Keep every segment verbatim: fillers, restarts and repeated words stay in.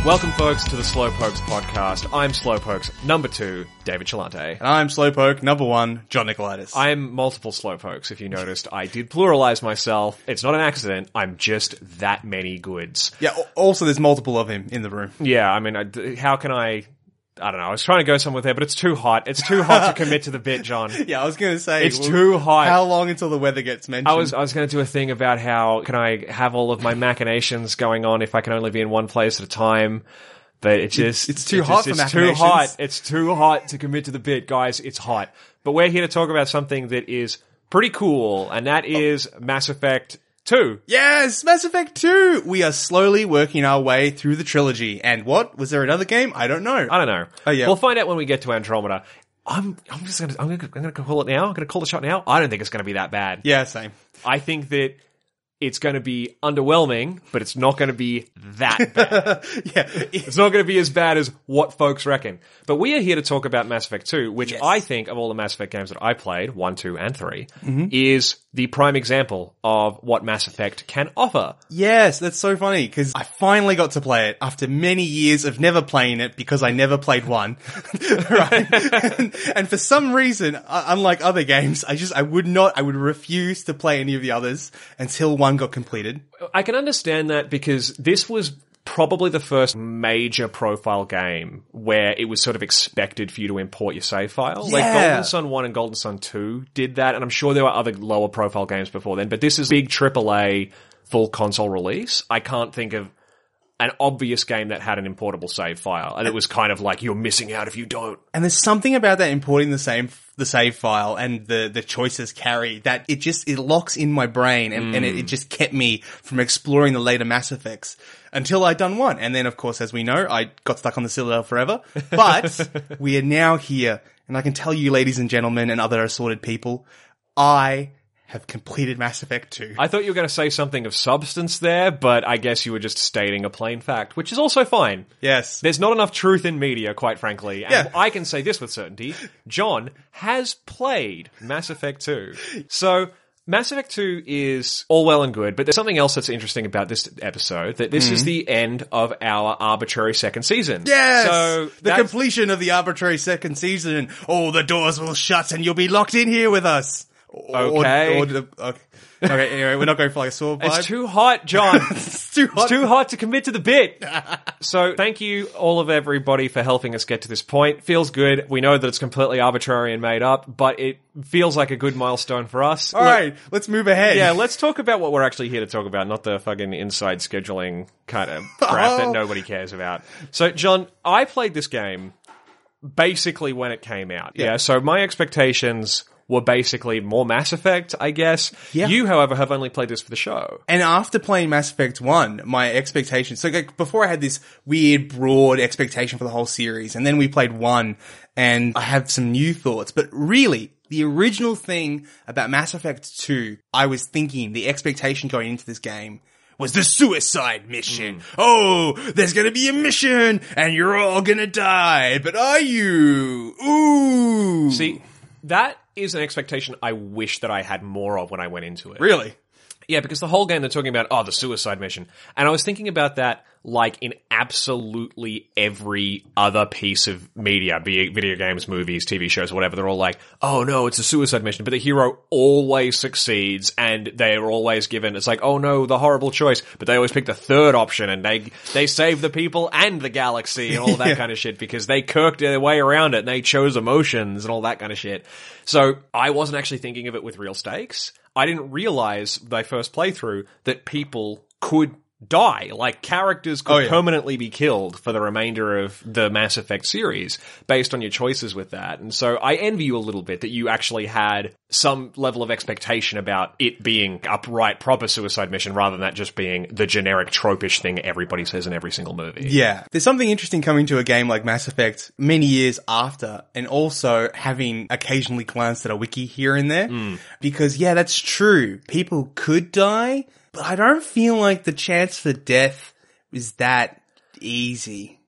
Welcome, folks, to the Slowpokes podcast. I'm Slowpokes number two, David Chalante. And I'm Slowpoke number one, John Nicolaitis. I am multiple Slowpokes, if you noticed. I did pluralize myself. It's not an accident. I'm just that many goods. Yeah, also there's multiple of him in the room. Yeah, I mean, I, how can I... I don't know. I was trying to go somewhere there, but it's too hot. It's too hot to commit to the bit, John. Yeah, I was going to say... It's well, too hot. How long until the weather gets mentioned? I was I was going to do a thing about how can I have all of my machinations going on if I can only be in one place at a time. But it's just... It's too it's hot just, for It's machinations. too hot. It's too hot to commit to the bit, guys. It's hot. But we're here to talk about something that is pretty cool, and that is Mass Effect two. Yes, Mass Effect two! We are slowly working our way through the trilogy. And what? Was there another game? I don't know. I don't know. Oh, yeah. We'll find out when we get to Andromeda. I'm I'm just gonna I'm gonna I'm gonna call it now. I'm gonna call the shot now. I don't think it's gonna be that bad. Yeah, same. I think that it's going to be underwhelming, but it's not going to be that bad. Yeah. It's not going to be as bad as what folks reckon. But we are here to talk about Mass Effect two, which Yes. I think, of all the Mass Effect games that I played, one, two, and three, Mm-hmm. is the prime example of what Mass Effect can offer. Yes, that's so funny, because I finally got to play it after many years of never playing it because I never played one. Right? and, and for some reason, uh, unlike other games, I just, I would not, I would refuse to play any of the others until one got completed. I can understand that because this was probably the first major profile game where it was sort of expected for you to import your save file. Like Yeah. Golden Sun one and Golden Sun two did that, and I'm sure there were other lower profile games before then, but this is big triple A full console release. I can't think of an obvious game that had an importable save file, and it was kind of like, you're missing out if you don't. And there's something about that importing the same, the save file and the, the choices carry that it just, it locks in my brain and, mm. and it, it just kept me from exploring the later Mass Effects until I'd done one. And then, of course, as we know, I got stuck on the Citadel forever. But we are now here, and I can tell you, ladies and gentlemen and other assorted people, I have completed Mass Effect two. I thought you were going to say something of substance there, but I guess you were just stating a plain fact, which is also fine. Yes. There's not enough truth in media, quite frankly. And Yeah. I can say this with certainty. John has played Mass Effect two. So, Mass Effect two is all well and good, but there's something else that's interesting about this episode, that this mm. is the end of our arbitrary second season. Yes! So the completion of the arbitrary second season. Oh, the doors will shut and you'll be locked in here with us. Okay. Or, or, or, okay. Okay, anyway, we're not going for like a sword vibe. It's too hot, John. It's too hot. It's too hot to commit to the bit. So thank you all of everybody for helping us get to this point. Feels good. We know that it's completely arbitrary and made up, but it feels like a good milestone for us. All Look, right, let's move ahead. Yeah, let's talk about what we're actually here to talk about, not the fucking inside scheduling kind of crap oh. that nobody cares about. So, John, I played this game basically when it came out. Yeah, yeah so my expectations were basically more Mass Effect, I guess. Yeah. You, however, have only played this for the show. And after playing Mass Effect one, my expectations... So like, before I had this weird, broad expectation for the whole series, and then we played one, and I have some new thoughts. But really, the original thing about Mass Effect two, I was thinking, the expectation going into this game was the suicide mission. Mm. Oh, there's gonna be a mission, and you're all gonna die. But are you? Ooh. See, that is an expectation I wish that I had more of when I went into it. Really? Yeah, because the whole game they're talking about, oh, the suicide mission. And I was thinking about that like in absolutely every other piece of media, be it video games, movies, T V shows, whatever. They're all like, oh no, it's a suicide mission. But the hero always succeeds and they're always given, it's like, oh no, the horrible choice. But they always pick the third option and they they save the people and the galaxy and all that yeah. kind of shit because they kirked their way around it and they chose emotions and all that kind of shit. So I wasn't actually thinking of it with real stakes. I didn't realize my first playthrough that people could die. Like, characters could oh, yeah. permanently be killed for the remainder of the Mass Effect series based on your choices with that. And so I envy you a little bit that you actually had some level of expectation about it being upright, proper suicide mission rather than that just being the generic tropish thing everybody says in every single movie. Yeah. There's something interesting coming to a game like Mass Effect many years after, and also having occasionally glanced at a wiki here and there. Mm. Because, yeah, that's true. People could die, but I don't feel like the chance for death is that easy.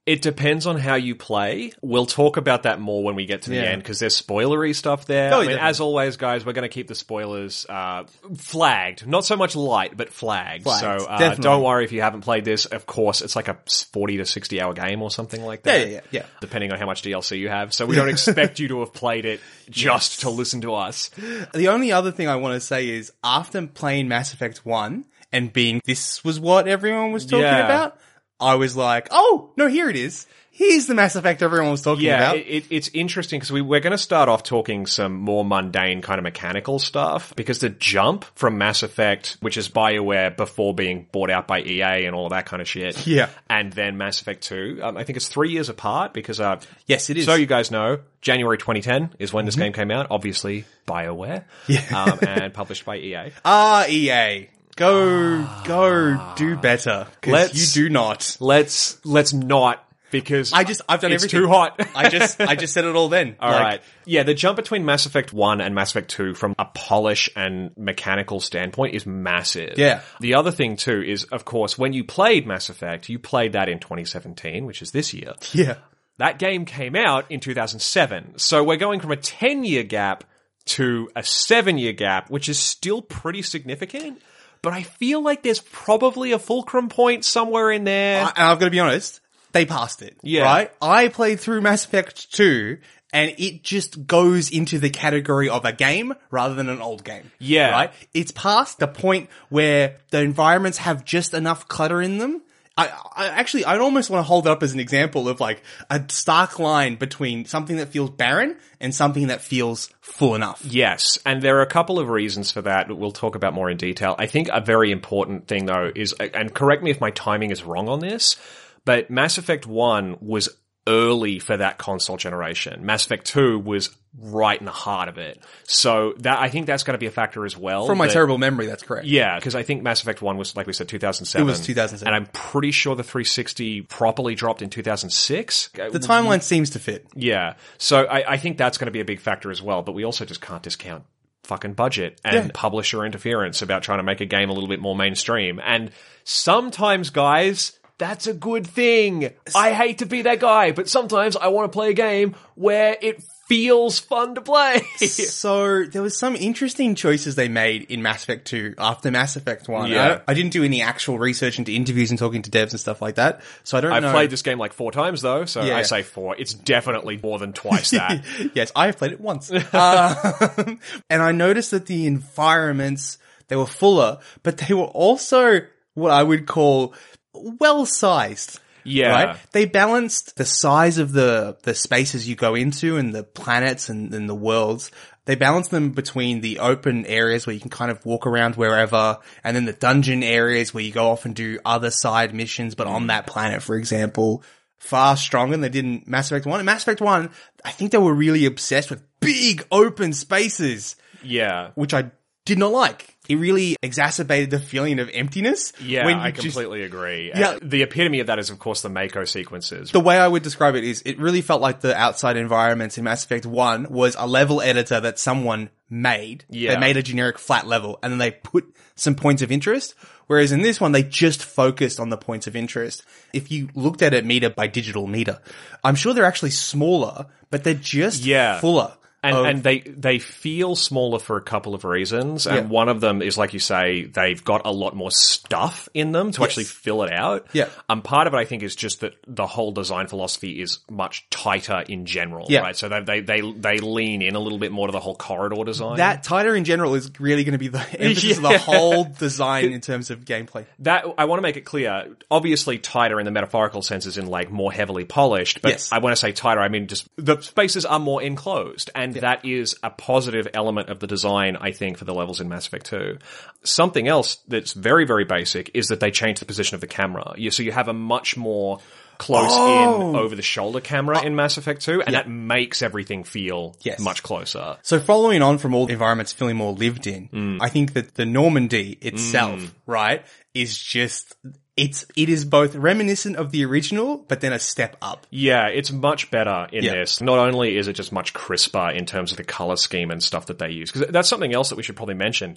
It depends on how you play. We'll talk about that more when we get to the Yeah. end, because there's spoilery stuff there. Oh, I mean, definitely. as always, guys, we're going to keep the spoilers uh, flagged. Not so much light, but flagged. Flagged, so uh, definitely. don't worry if you haven't played this. Of course, it's like a forty to sixty hour game or something like Yeah, that. yeah, yeah, yeah. Depending on how much D L C you have. So we don't expect you to have played it just to listen to us. The only other thing I want to say is after playing Mass Effect one and being this was what everyone was talking Yeah. about, I was like, oh, no, here it is. Here's the Mass Effect everyone was talking Yeah, about. it, it, it's interesting because we, we're going to start off talking some more mundane kind of mechanical stuff, because the jump from Mass Effect, which is BioWare before being bought out by E A and all of that kind of shit, Yeah. and then Mass Effect two, um, I think it's three years apart because, uh, Yes, it is. so you guys know, January twenty ten is when this game came out, obviously BioWare, Yeah. um, and published by E A. Ah, E A. Go, go do better. Because Let's- you do not. Let's, let's not, because I just, I've done it's everything. too hot. I just, I just said it all then. All Like, right. Yeah, the jump between Mass Effect one and Mass Effect two from a polish and mechanical standpoint is massive. Yeah. The other thing too is, of course, when you played Mass Effect, you played that in twenty seventeen, which is this year. Yeah. That game came out in two thousand seven. So we're going from a ten-year gap to a seven-year gap, which is still pretty significant. But I feel like there's probably a fulcrum point somewhere in there. I, and I've got to be honest, they passed it. Yeah. Right? I played through Mass Effect two, and it just goes into the category of a game rather than an old game. Yeah. Right? It's past the point where the environments have just enough clutter in them. I, I actually, I'd almost want to hold it up as an example of like a stark line between something that feels barren and something that feels full enough. Yes, and there are a couple of reasons for that that we'll talk about more in detail. I think a very important thing, though, is, and correct me if my timing is wrong on this, but Mass Effect one was early for that console generation. Mass Effect two was right in the heart of it. So that I think that's going to be a factor as well. From my that- terrible memory, that's correct. Yeah, because I think Mass Effect one was, like we said, two thousand seven. It was two thousand seven. And I'm pretty sure the three sixty properly dropped in two thousand six. The timeline seems to fit. Yeah. So I, I think that's going to be a big factor as well, but we also just can't discount fucking budget and Yeah. publisher interference about trying to make a game a little bit more mainstream. And sometimes, guys, that's a good thing. I hate to be that guy, but sometimes I want to play a game where it feels fun to play. So there was some interesting choices they made in Mass Effect two after Mass Effect one. Yeah. I, I didn't do any actual research into interviews and talking to devs and stuff like that, so I don't I've know. played this game like four times though, so Yeah. I say four. It's definitely more than twice that. Yes, I have played it once. Um, and I noticed that the environments, they were fuller, but they were also what I would call well-sized. Yeah. Right? They balanced the size of the, the spaces you go into and the planets and, and the worlds. They balanced them between the open areas where you can kind of walk around wherever, and then the dungeon areas where you go off and do other side missions, but on that planet, for example. Far stronger than they did in Mass Effect one. In Mass Effect one, I think they were really obsessed with big open spaces, Yeah. which I did not like. It really exacerbated the feeling of emptiness. Yeah, when you I just- completely agree. Yeah. Uh, the epitome of that is, of course, the Mako sequences. The way I would describe it is it really felt like the outside environments in Mass Effect one was a level editor that someone made. Yeah. They made a generic flat level and then they put some points of interest. Whereas in this one, they just focused on the points of interest. If you looked at it meter by digital meter, I'm sure they're actually smaller, but they're just Yeah. fuller. And, of- and they, they feel smaller for a couple of reasons. And Yeah. one of them is, like you say, they've got a lot more stuff in them to Yes. actually fill it out. Yeah. Um, part of it, I think, is just that the whole design philosophy is much tighter in general, Yeah. right? So they, they, they, they lean in a little bit more to the whole corridor design. That tighter in general is really going to be the emphasis of the Yeah. whole design in terms of gameplay. That, I want to make it clear, obviously tighter in the metaphorical sense is in like more heavily polished, but Yes. I want to say tighter, I mean just the spaces are more enclosed, and that is a positive element of the design, I think, for the levels in Mass Effect two. Something else that's very, very basic is that they changed the position of the camera. You, so you have a much more close Oh. in over the shoulder camera in Mass Effect two, and that makes everything feel Yes. much closer. So following on from all the environments feeling more lived in, Mm. I think that the Normandy itself, right, is just, it's, it is both reminiscent of the original, but then a step up. Yeah, it's much better in Yeah. this. Not only is it just much crisper in terms of the color scheme and stuff that they use, because that's something else that we should probably mention.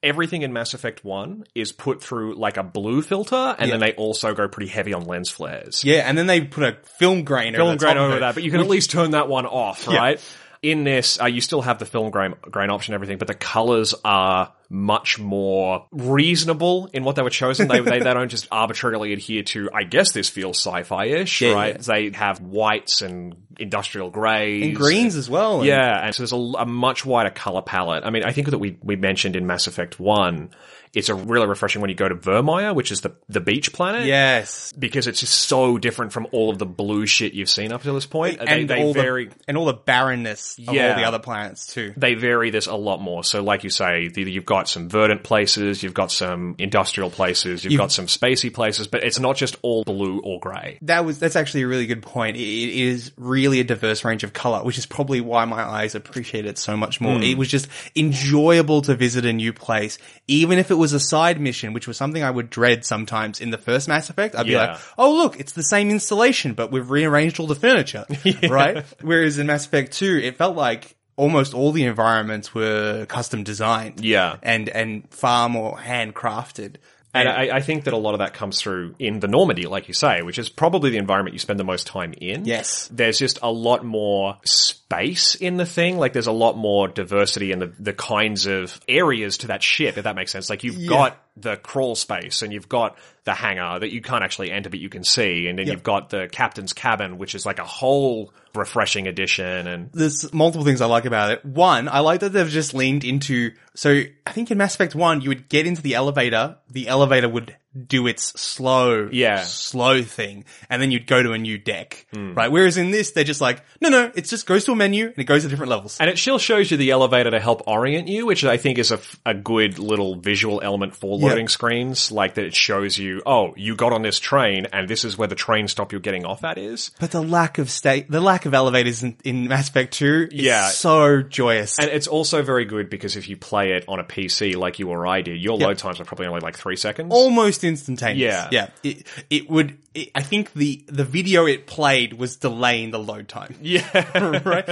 everything in Mass Effect one is put through like a blue filter, and Yeah. then they also go pretty heavy on lens flares. Yeah, and then they put a film grain Film over the grain top of over it. that, but you can at least turn that one off, Yeah. right? In this, uh, you still have the film grain, grain option and everything, but the colors are much more reasonable in what they were chosen. They, they, they don't just arbitrarily adhere to, I guess this feels sci-fi-ish, Yeah, right? yeah. They have whites and industrial greys. And greens as well. and- Yeah, and so there's a, a much wider color palette. I mean, I think that we, we mentioned in Mass Effect one, it's a really refreshing when you go to Vermeer, which is the, the beach planet. Yes. Because it's just so different from all of the blue shit you've seen up to this point. And they, they all vary. the and all the barrenness of Yeah. all the other planets too. They vary this a lot more. So like you say, the- you've got some verdant places, you've got some industrial places, you've You've- got some spacey places, but it's not just all blue or grey. That was that's actually a really good point. It, it is really a diverse range of color, which is probably why my eyes appreciate it so much more. It was just enjoyable to visit a new place, even if it was a side mission, which was something I would dread sometimes in the first Mass Effect. I'd be Yeah. like, "Oh, look, it's the same installation, but we've rearranged all the furniture." Right? Whereas in Mass Effect two, it felt like almost all the environments were custom designed. Yeah. And and far more handcrafted. And I, I think that a lot of that comes through in the Normandy, like you say, which is probably the environment you spend the most time in. Yes. There's just a lot more space in the thing. Like there's a lot more diversity in the, the kinds of areas to that ship, if that makes sense. Like you've Yeah. got the crawl space and you've got the hangar that you can't actually enter but you can see. And then Yeah. you've got the captain's cabin, which is like a whole refreshing addition. And There's multiple things I like about it. One, I like that they've just leaned into, so I think in Mass Effect one, you would get into the elevator, the elevator would do its slow, Yeah. slow thing, and then you'd go to a new deck, Hmm. right? Whereas in this, they're just like, no, no, it just goes to a menu and it goes to different levels. And it still shows you the elevator to help orient you, which I think is a, f- a good little visual element for Yeah. loading screens. Like that it shows you, oh, you got on this train and this is where the train stop you're getting off at is. But the lack of state, the lack of elevators in, in Mass Effect two is Yeah. so joyous. And it's also very good because if you play it on a P C like you or I did, your Yeah. load times are probably only like three seconds. Almost instantaneous. Yeah. Yeah. It, it would, it, I think the, the video it played was delaying the load time. Yeah. Right?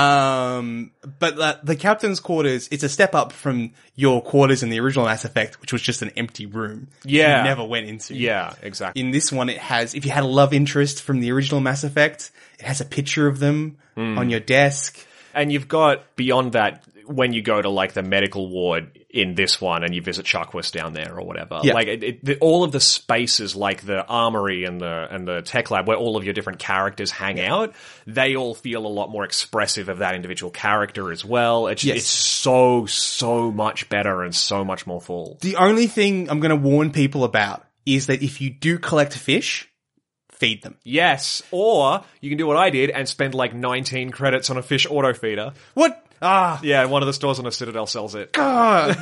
Um, but the, the captain's quarters, it's a step up from your quarters in the original Mass Effect, which was just an empty room. Yeah. You never went into. Yeah, exactly. In this one, it has, if you had a love interest from the original Mass Effect, it has a picture of them Hmm. on your desk. And you've got, beyond that, when you go to like the medical ward in this one and you visit Sharkwist down there or whatever, Yeah. like it, it, the, all of the spaces like the armory and the, and the tech lab where all of your different characters hang out, they all feel a lot more expressive of that individual character as well. It's, Yes. it's so, so much better and so much more full. The only thing I'm going to warn people about is that if you do collect fish, feed them. Yes. Or you can do what I did and spend like nineteen credits on a fish auto feeder. What? Ah. Yeah, one of the stores on a Citadel sells it. God.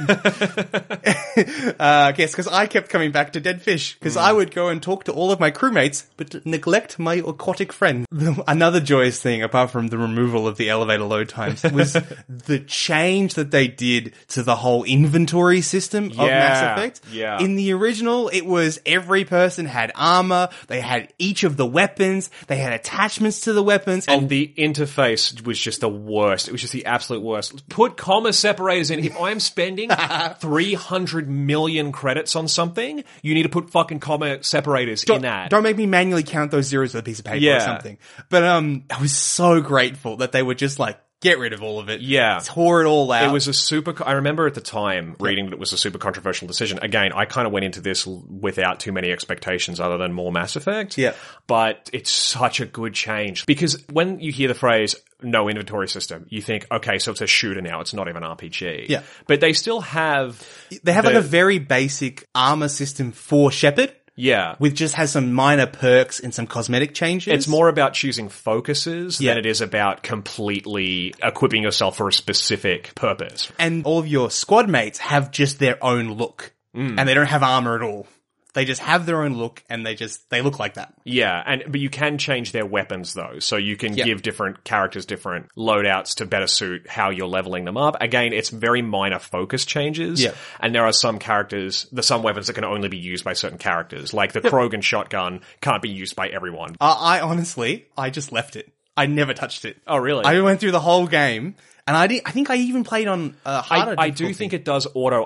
uh, yes, because I kept coming back to dead fish, because I would go and talk to all of my crewmates, but neglect my aquatic friend. Another joyous thing, apart from the removal of the elevator load times, was the change that they did to the whole inventory system of Yeah, Mass Effect. yeah. In the original, it was every person had armor, they had each of the weapons, they had attachments to the weapons, and And the interface was just the worst. It was just the absolute worst. Put comma separators in. If I'm spending three hundred million credits on something, you need to put fucking comma separators in that. Don't make me manually count those zeros with a piece of paper or Yeah. something. But um, I was so grateful that they were just like, get rid of all of it. Yeah. Tore it all out. It was a super, I remember at the time reading that it was a super controversial decision. Again, I kind of went into this l- without too many expectations other than more Mass Effect. Yeah. But it's such a good change because when you hear the phrase no inventory system, you think, okay, so it's a shooter now. It's not even an R P G. Yeah. But they still have, They have the- like a very basic armor system for Shepard, yeah. which just has some minor perks and some cosmetic changes. It's more about choosing focuses Yeah. than it is about completely equipping yourself for a specific purpose. And all of your squad mates have just their own look. Mm. And they don't have armor at all. They just have their own look and they just, they look like that. Yeah, and but you can change their weapons though, so you can Yeah. give different characters different loadouts to better suit how you're leveling them up. Again, it's very minor focus changes, Yeah. and there are some characters, there's some weapons that can only be used by certain characters, like the Krogan shotgun can't be used by everyone. Uh, I honestly, I just left it. I never touched it. Oh, really? I went through the whole game and I did, I think I even played on uh, harder I, I do difficulty. think it does auto up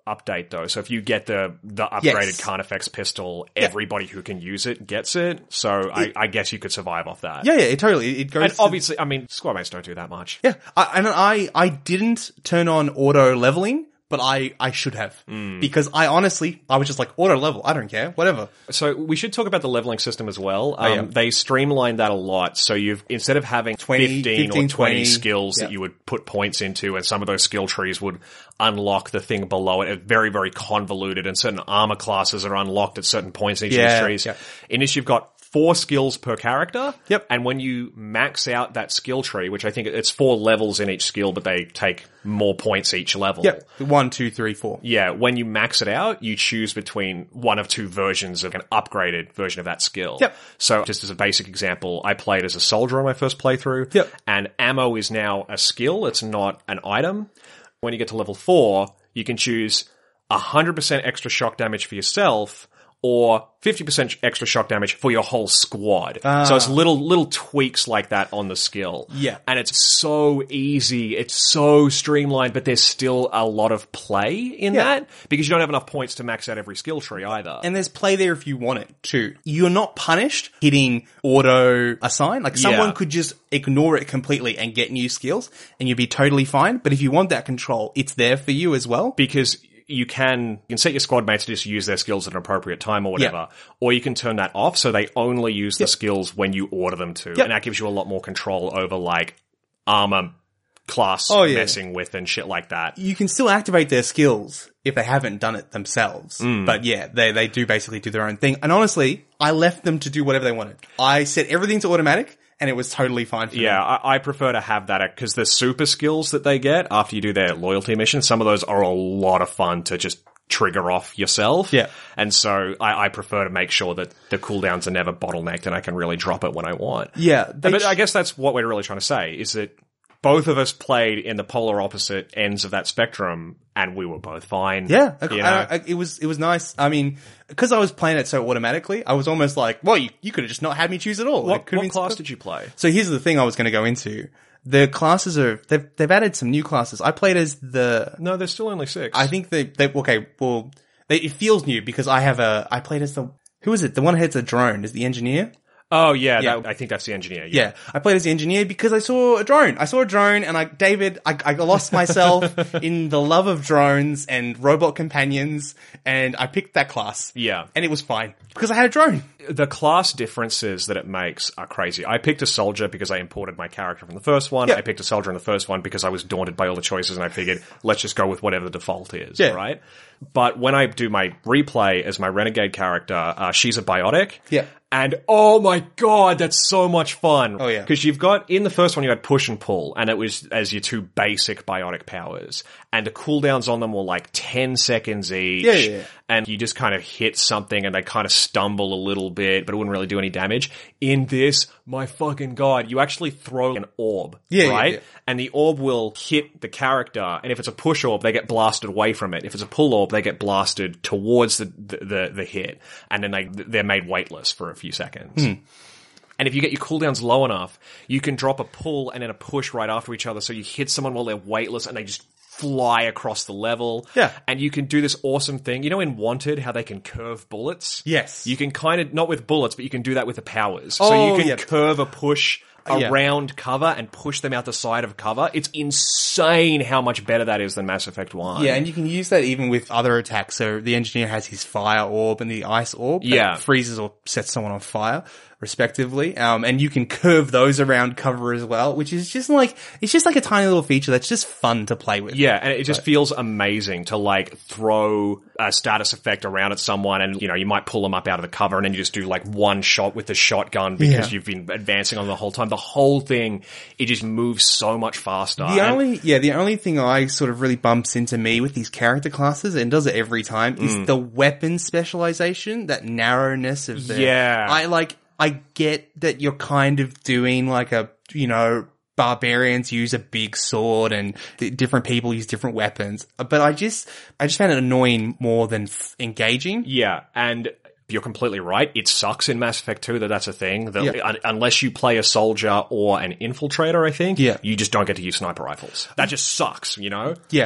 update though. So if you get the the upgraded Yes. Carnifex pistol, everybody who can use it gets it. So I, I guess you could survive off that. Yeah, yeah, it totally. It goes. And to- obviously, I mean, squad mates don't do that much. yeah, I, and I, I didn't turn on auto leveling, but I, I should have Mm. because I honestly, I was just like auto level. I don't care, whatever. So we should talk about the leveling system as well. Um, Oh, yeah. They streamlined that a lot. So you've, instead of having twenty, fifteen, fifteen, or twenty twenty, skills yeah. that you would put points into, and some of those skill trees would unlock the thing below it. It's very, very convoluted, and certain armor classes are unlocked at certain points in each of Yeah, these trees. yeah. In this, you've got four skills per character. Yep. And when you max out that skill tree, which I think it's four levels in each skill, but they take more points each level. Yep, one, two, three, four. Yeah, when you max it out, you choose between one of two versions of an upgraded version of that skill. Yep. So just as a basic example, I played as a soldier on my first playthrough. Yep. And ammo is now a skill, it's not an item. When you get to level four, you can choose one hundred percent extra shock damage for yourself or fifty percent extra shock damage for your whole squad. So it's little little tweaks like that on the skill. Yeah. And it's so easy, it's so streamlined, but there's still a lot of play in Yeah. that because you don't have enough points to max out every skill tree either. And there's play there if you want it too. You're not punished hitting auto assign. Like someone Yeah. could just ignore it completely and get new skills and you'd be totally fine. But if you want that control, it's there for you as well. Because you can, you can set your squad mates to just use their skills at an appropriate time or whatever. Or you can turn that off so they only use the skills when you order them to. Yep. And that gives you a lot more control over like armor class Oh, yeah. messing with and shit like that. You can still activate their skills if they haven't done it themselves. Mm. But yeah, they, they do basically do their own thing. And honestly, I left them to do whatever they wanted. I set everything to automatic and it was totally fine for me. Yeah, I, I prefer to have that because the super skills that they get after you do their loyalty mission, some of those are a lot of fun to just trigger off yourself. Yeah. And so I, I prefer to make sure that the cooldowns are never bottlenecked and I can really drop it when I want. Yeah. they But ch- I guess that's what we're really trying to say is that both of us played in the polar opposite ends of that spectrum and we were both fine. Yeah, I- You know? I- I- it was it was nice. I mean, because I was playing it so automatically, I was almost like, well, you, you could have just not had me choose at all. It what could have what been class super- did you play? So here's the thing I was going to go into. The classes are they've they've added some new classes. I played as the No, there's still only six. I think they they okay well they, it feels new because I have a I played as the who is it the one who heads a drone is the engineer. Oh, yeah, Yeah. That, I think that's the engineer. Yeah. Yeah, I played as the engineer because I saw a drone. I saw a drone and I, David, I, I lost myself in the love of drones and robot companions and I picked that class. Yeah. And it was fine because I had a drone. The class differences that it makes are crazy. I picked a soldier because I imported my character from the first one. Yeah. I picked a soldier in the first one because I was daunted by all the choices and I figured, let's just go with whatever the default is, Yeah. right? But when I do my replay as my renegade character, uh, she's a biotic. Yeah. And oh my god, that's so much fun. Oh, yeah. Because you've got, in the first one you had push and pull, and it was as your two basic biotic powers. And the cooldowns on them were like ten seconds each. Yeah, yeah, yeah. And you just kind of hit something and they kind of stumble a little bit, but it wouldn't really do any damage. In this, my fucking god, you actually throw an orb, Yeah, yeah, right? yeah. And the orb will hit the character, and if it's a push orb, they get blasted away from it. If it's a pull orb, they get blasted towards the the, the, the hit, and then they they're made weightless for a few seconds. Hmm. And if you get your cooldowns low enough, you can drop a pull and then a push right after each other, so you hit someone while they're weightless, and they just fly across the level. Yeah. And you can do this awesome thing. You know in Wanted, how they can curve bullets? Yes. You can kind of, not with bullets, but you can do that with the powers. so Oh, you can yeah. curve a push Yeah. around cover and push them out the side of cover. It's insane how much better that is than Mass Effect one. Yeah, and you can use that even with other attacks. So the engineer has his fire orb and the ice orb that Yeah. freezes or sets someone on fire, respectively. Um, and you can curve those around cover as well, which is just like, it's just like a tiny little feature that's just fun to play with. Yeah, and it just feels amazing to like throw a status effect around at someone and, you know, you might pull them up out of the cover and then you just do like one shot with the shotgun because Yeah. you've been advancing on the whole time. The whole thing, it just moves so much faster. The And- only, yeah, the only thing I sort of really bumps into me with these character classes, and does it every time, Mm. is the weapon specialization, that narrowness of the, Yeah. I like, I get that you're kind of doing like a, you know, barbarians use a big sword and th- different people use different weapons, but I just, I just found it annoying more than f- engaging. Yeah, and you're completely right. It sucks in Mass Effect two that that's a thing. That Yeah. un- unless you play a soldier or an infiltrator, I think, Yeah. you just don't get to use sniper rifles. That just sucks, you know? Yeah, yeah.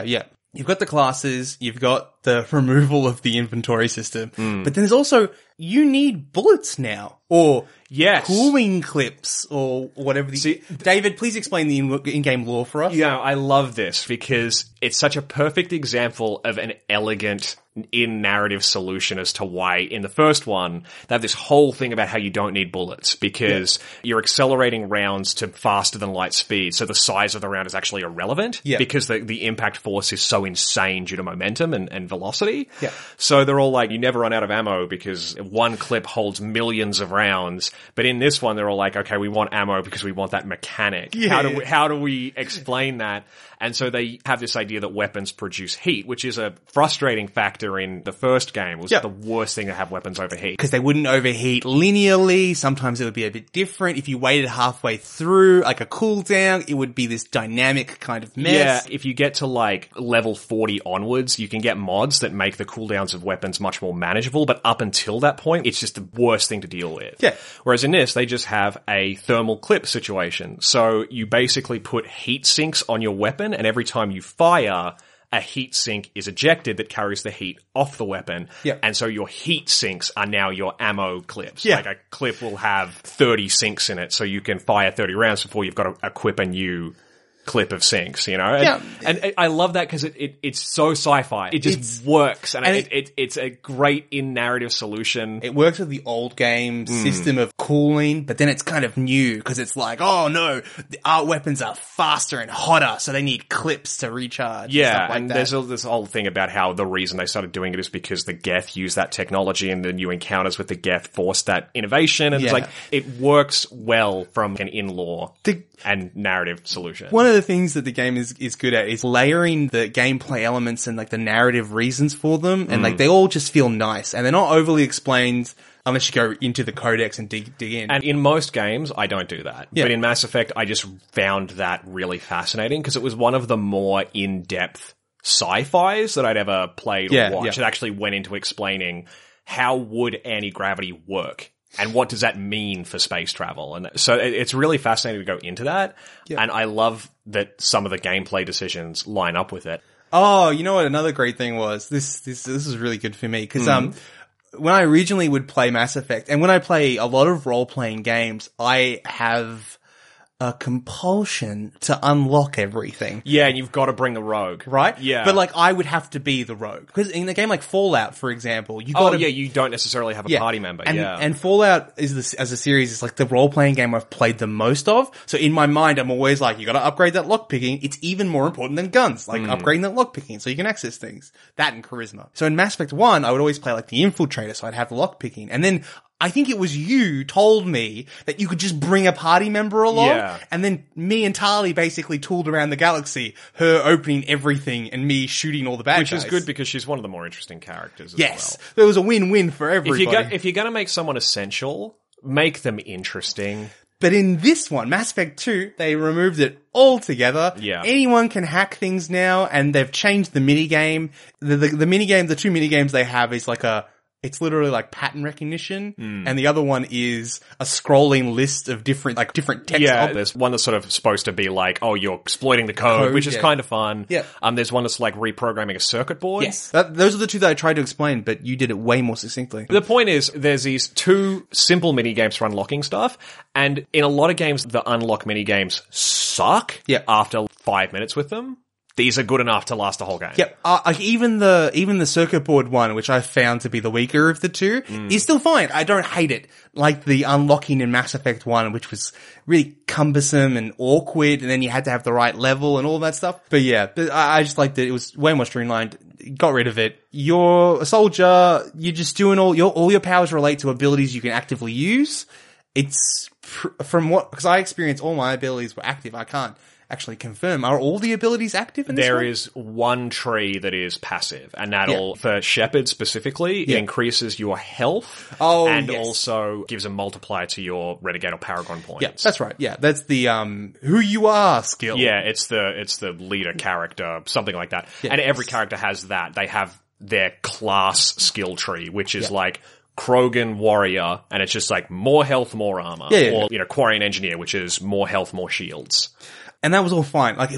you've got the classes, you've got the removal of the inventory system, Mm. but then there's also, you need bullets now, or Yes. cooling clips, or whatever the... See- David, please explain the in- in-game lore for us. Yeah, I love this because it's such a perfect example of an elegant in-narrative solution as to why in the first one they have this whole thing about how you don't need bullets because you're accelerating rounds to faster than light speed, so the size of the round is actually irrelevant Yeah. because the, the impact force is so insane due to momentum and, and velocity. Yeah. So they're all like, you never run out of ammo because one clip holds millions of rounds. But in this one, they're all like, okay, we want ammo because we want that mechanic. Yeah. How do we, how do we explain that? And so they have this idea that weapons produce heat, which is a frustrating factor in the first game. It was Yeah. the worst thing to have weapons overheat. Because they wouldn't overheat linearly. Sometimes it would be a bit different. If you waited halfway through, like a cooldown, it would be this dynamic kind of mess. Yeah, if you get to like level forty onwards, you can get mods that make the cooldowns of weapons much more manageable, but up until that point, it's just the worst thing to deal with. Yeah. Whereas in this, they just have a thermal clip situation. So you basically put heat sinks on your weapon, and every time you fire, a heat sink is ejected that carries the heat off the weapon. Yeah. And so your heat sinks are now your ammo clips. Yeah. Like a clip will have thirty sinks in it, so you can fire thirty rounds before you've got to equip a new clip of sinks, you know? And, Yeah. and I love that because it, it, it's so sci-fi. It just It's- works, and, and it, it, it's a great in-narrative solution. It works with the old game Hmm. system of cooling, but then it's kind of new because it's like, oh no, the, our weapons are faster and hotter, so they need clips to recharge. and Yeah, stuff like and that. there's all this whole thing about how the reason they started doing it is because the Geth used that technology and the new encounters with the Geth forced that innovation. And Yeah. it's like, it works well from an in-law The- and narrative solution. One of the things that the game is, is good at is layering the gameplay elements and like the narrative reasons for them. And Mm. like they all just feel nice and they're not overly explained unless you go into the codex and dig, dig in. And in most games, I don't do that. Yeah. But in Mass Effect, I just found that really fascinating because it was one of the more in-depth sci-fis that I'd ever played or Yeah, watched. yeah. It actually went into explaining how would anti-gravity work and what does that mean for space travel. And so it- it's really fascinating to go into that. Yeah. And I love that some of the gameplay decisions line up with it. Oh, you know what? Another great thing was this. This this is really good for me because um, when I originally would play Mass Effect, and when I play a lot of role playing games, I have a compulsion to unlock everything. Yeah, and you've got to bring a rogue. Right? Yeah. But like, I would have to be the rogue. Because in a game like Fallout, for example, you Oh, gotta- yeah, you don't necessarily have a party member. And, yeah. and Fallout is this, as a series, is like the role-playing game I've played the most of. So in my mind, I'm always like, you gotta upgrade that lockpicking. It's even more important than guns. Like Hmm. upgrading that lockpicking so you can access things. That and charisma. So in Mass Effect one, I would always play like the infiltrator, so I'd have the lockpicking. And then I think it was you told me that you could just bring a party member along. Yeah. And then me and Tali basically tooled around the galaxy, her opening everything and me shooting all the bad Which guys. is good because she's one of the more interesting characters as Yes. well. There was a win-win for everybody. If you're, go- if you're going to make someone essential, make them interesting. But in this one, Mass Effect two, they removed it altogether. Yeah. Anyone can hack things now, and they've changed the minigame. The, the, the minigame, the two minigames they have is like a, it's literally like pattern recognition, Hmm. and the other one is a scrolling list of different, like different text. Yeah, ob- there's one that's sort of supposed to be like, oh, you're exploiting the code, Code, which is yeah. kind of fun. Yeah. Um, there's one that's like reprogramming a circuit board. Yes. That, those are the two that I tried to explain, but you did it way more succinctly. The point is, there's these two simple mini games for unlocking stuff, and in a lot of games, the unlock mini games suck. Yeah. After five minutes with them, these are good enough to last a whole game. Yep. Uh, like even the even the circuit board one, which I found to be the weaker of the two, Hmm. is still fine. I don't hate it. Like the unlocking in Mass Effect one, which was really cumbersome and awkward, and then you had to have the right level and all that stuff. But yeah, th- I I just liked it. It was way more streamlined. Got rid of it. You're a soldier. You're just doing all your all your powers relate to abilities you can actively use. It's pr- from what because I experience all my abilities were active. I can't actually confirm. Are all the abilities active in this There one? is one tree that is passive, and that'll, for Shepard specifically, Yeah. it increases your health. Oh, and yes. also gives a multiplier to your Renegade or Paragon points. Yeah, that's right. Yeah, that's the um who you are skill. Yeah, it's the it's the leader character, something like that. Yeah. And every character has that. They have their class skill tree, which is Yeah. like Krogan warrior, and it's just like more health, more armor. Yeah, yeah, or yeah. you know, Quarian engineer, which is more health, more shields. And that was all fine. Like it was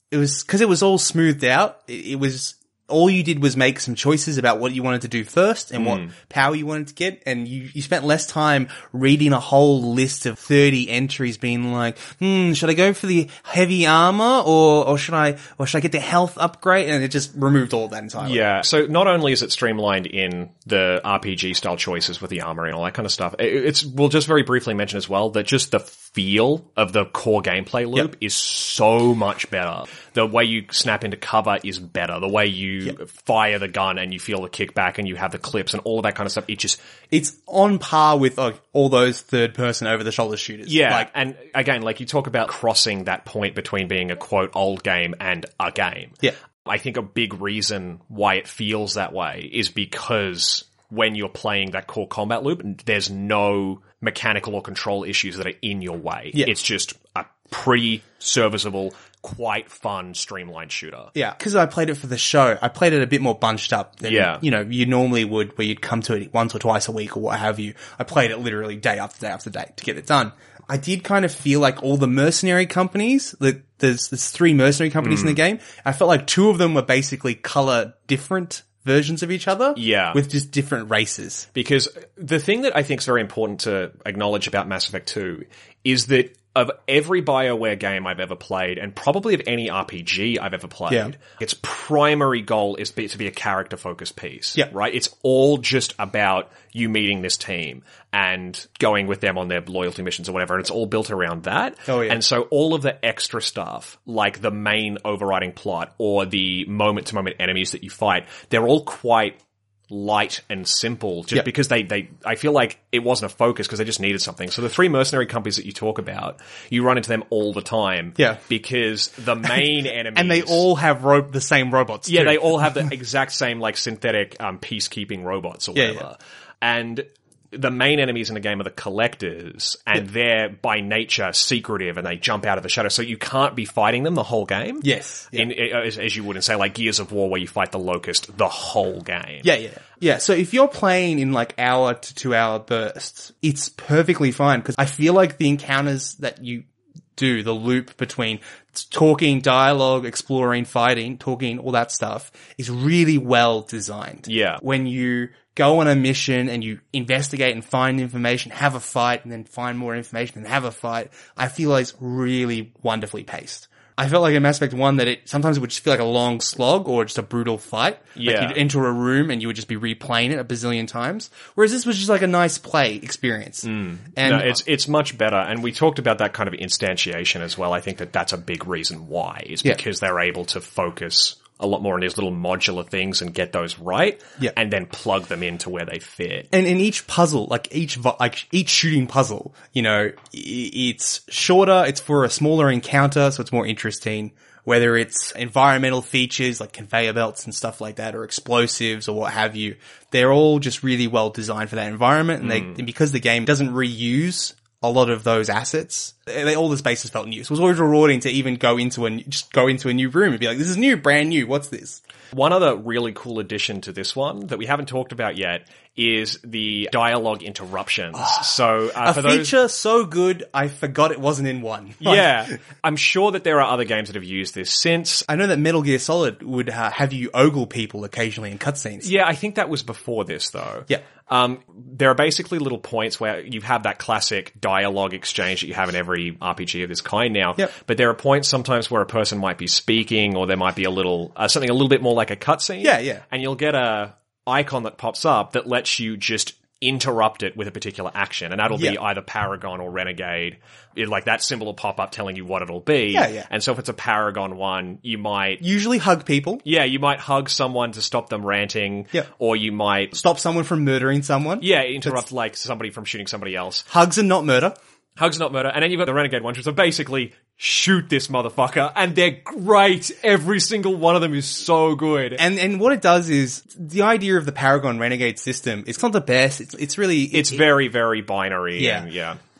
it was, cause it was all smoothed out. It, it was, all you did was make some choices about what you wanted to do first and mm. what power you wanted to get. And you, you spent less time reading a whole list of thirty entries being like, hmm, should I go for the heavy armor or, or should I, or should I get the health upgrade? And it just removed all of that entirely. Yeah. So not only is it streamlined in the R P G style choices with the armor and all that kind of stuff, it's, we'll just very briefly mention as well that just the feel of the core gameplay loop yep. is so much better. The way you snap into cover is better. The way you yep. fire the gun and you feel the kickback and you have the clips and all of that kind of stuff. It just, it's on par with like, all those third person over the shoulder shooters. Yeah. Like, and again, like you talk about crossing that point between being a quote old game and a game. Yeah. I think a big reason why it feels that way is because when you're playing that core combat loop, there's no mechanical or control issues that are in your way. Yeah. It's just a pretty serviceable, quite fun, streamlined shooter. Yeah, because I played it for the show. I played it a bit more bunched up than, yeah. you know, you normally would, where you'd come to it once or twice a week or what have you. I played it literally day after day after day to get it done. I did kind of feel like all the mercenary companies, the, there's, there's three mercenary companies mm. in the game. I felt like two of them were basically color different versions of each other. Yeah. With just different races. Because the thing that I think is very important to acknowledge about Mass Effect two is that of every BioWare game I've ever played, and probably of any R P G I've ever played, yeah. its primary goal is be, to be a character-focused piece. Yeah. Right? It's all just about you meeting this team and going with them on their loyalty missions or whatever, and it's all built around that. Oh, yeah. And so all of the extra stuff, like the main overriding plot or the moment-to-moment enemies that you fight, they're all quite light and simple just yep. because they, they, I feel like it wasn't a focus because they just needed something. So the three mercenary companies that you talk about, you run into them all the time. Yeah. Because the main enemies. And they all have ro- the same robots. Yeah, too. they all have the exact same like synthetic, um, peacekeeping robots or whatever. Yeah, yeah. And the main enemies in the game are the collectors, and yeah. they're by nature secretive and they jump out of the shadow. So you can't be fighting them the whole game. Yes. In, yeah. as, as you would in, say, like Gears of War where you fight the Locust the whole game. Yeah, yeah. Yeah, so if you're playing in like hour to two hour bursts, it's perfectly fine because I feel like the encounters that you do, the loop between talking, dialogue, exploring, fighting, talking, all that stuff is really well designed. Yeah. When you go on a mission and you investigate and find information, have a fight, and then find more information and have a fight, I feel like it's really wonderfully paced. I felt like in Mass Effect one that it sometimes it would just feel like a long slog or just a brutal fight. Yeah. Like you'd enter a room and you would just be replaying it a bazillion times. Whereas this was just like a nice play experience. Mm. And no, it's it's much better. And we talked about that kind of instantiation as well. I think that that's a big reason why is because yeah. they're able to focus a lot more on these little modular things and get those right, yeah. and then plug them into where they fit. And in each puzzle, like each like each shooting puzzle, you know, it's shorter, it's for a smaller encounter, so it's more interesting. Whether it's environmental features like conveyor belts and stuff like that, or explosives or what have you, they're all just really well designed for that environment. And, mm. they, and because the game doesn't reuse a lot of those assets, they, all the spaces felt new. So it was always rewarding to even go into a, just go into a new room and be like, this is new, brand new, what's this? One other really cool addition to this one that we haven't talked about yet is the dialogue interruptions. Oh, so uh, a for feature those, so good, I forgot it wasn't in one. Yeah, I'm sure that there are other games that have used this since. I know that Metal Gear Solid would uh, have you ogle people occasionally in cutscenes. Yeah, I think that was before this though. Yeah. Um, there are basically little points where you have that classic dialogue exchange that you have in every R P G of this kind now. Yep. But there are points sometimes where a person might be speaking, or there might be a little uh, something a little bit more like a cutscene. Yeah, yeah. And you'll get a icon that pops up that lets you just interrupt it with a particular action, and that'll yeah. be either Paragon or Renegade. It, like that symbol will pop up telling you what it'll be. Yeah, yeah. And so if it's a Paragon one, you might usually hug people. Yeah, you might hug someone to stop them ranting. Yeah. Or you might stop someone from murdering someone. Yeah, interrupt That's... like somebody from shooting somebody else. Hugs and not murder. Hugs not murder. And then you've got the Renegade ones, which are basically shoot this motherfucker, and they're great. Every single one of them is so good. And and what it does is the idea of the Paragon Renegade system. It's not the best. It's it's really it's it, very very binary. Yeah, and, yeah.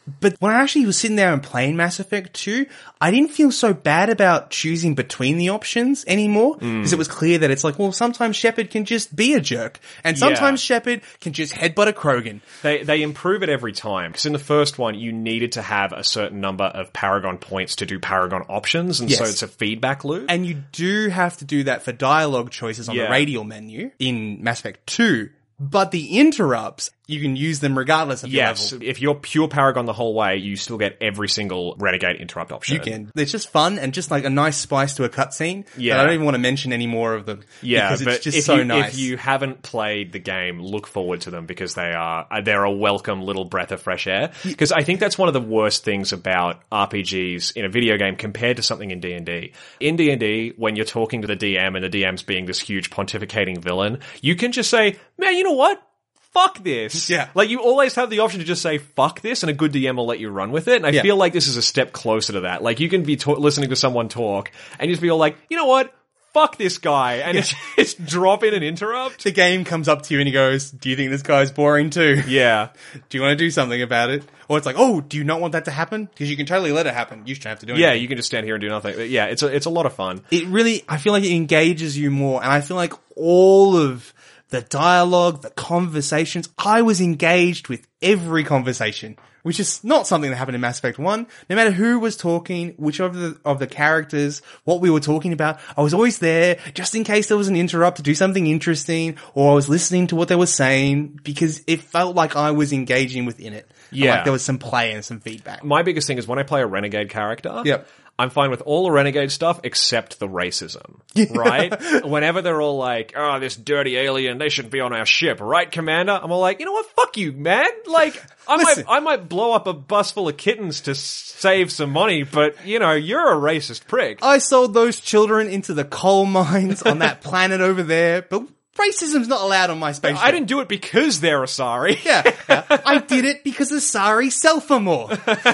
But when I actually was sitting there and playing Mass Effect two, I didn't feel so bad about choosing between the options anymore, because mm. it was clear that it's like, well, sometimes Shepard can just be a jerk, and sometimes yeah. Shepard can just headbutt a Krogan. They they improve it every time, because in the first one, you needed to have a certain number of Paragon points to do Paragon options, and yes. so it's a feedback loop. And you do have to do that for dialogue choices on yeah. the radial menu in Mass Effect two. But the interrupts, you can use them regardless of yes, your level. If you're pure Paragon the whole way, you still get every single Renegade interrupt option. You can. It's just fun and just like a nice spice to a cutscene. Yeah. But I don't even want to mention any more of them. Yeah, because but it's just if so you, nice. If you haven't played the game, look forward to them because they are, they're a welcome little breath of fresh air. Because I think that's one of the worst things about R P Gs in a video game compared to something in D and D. In D and D, when you're talking to the D M and the D M's being this huge pontificating villain, you can just say, man, you know what? Fuck this. Yeah. Like, you always have the option to just say, fuck this, and a good D M will let you run with it. And I yeah. feel like this is a step closer to that. Like, you can be ta- listening to someone talk, and just be all like, you know what? Fuck this guy. And yeah. it's, it's drop in and interrupt. The game comes up to you and he goes, do you think this guy's boring too? Yeah. Do you want to do something about it? Or it's like, oh, do you not want that to happen? Because you can totally let it happen. You just don't have to do anything. Yeah, you can just stand here and do nothing. Yeah, it's a, it's a lot of fun. It really, I feel like it engages you more. And I feel like all of the dialogue, the conversations, I was engaged with every conversation, which is not something that happened in Mass Effect one. No matter who was talking, which of the, of the characters, what we were talking about, I was always there just in case there was an interrupt to do something interesting, or I was listening to what they were saying because it felt like I was engaging within it. Yeah. Like there was some play and some feedback. My biggest thing is when I play a Renegade character. Yep. I'm fine with all the Renegade stuff except the racism, right? Whenever they're all like, oh, this dirty alien, they shouldn't be on our ship, right, Commander? I'm all like, you know what? Fuck you, man. Like, I might, I might blow up a bus full of kittens to s- save some money, but, you know, you're a racist prick. I sold those children into the coal mines on that planet over there, but racism's not allowed on my spaceship. I didn't do it because they're Asari. Yeah. I did it because Asari sell for more.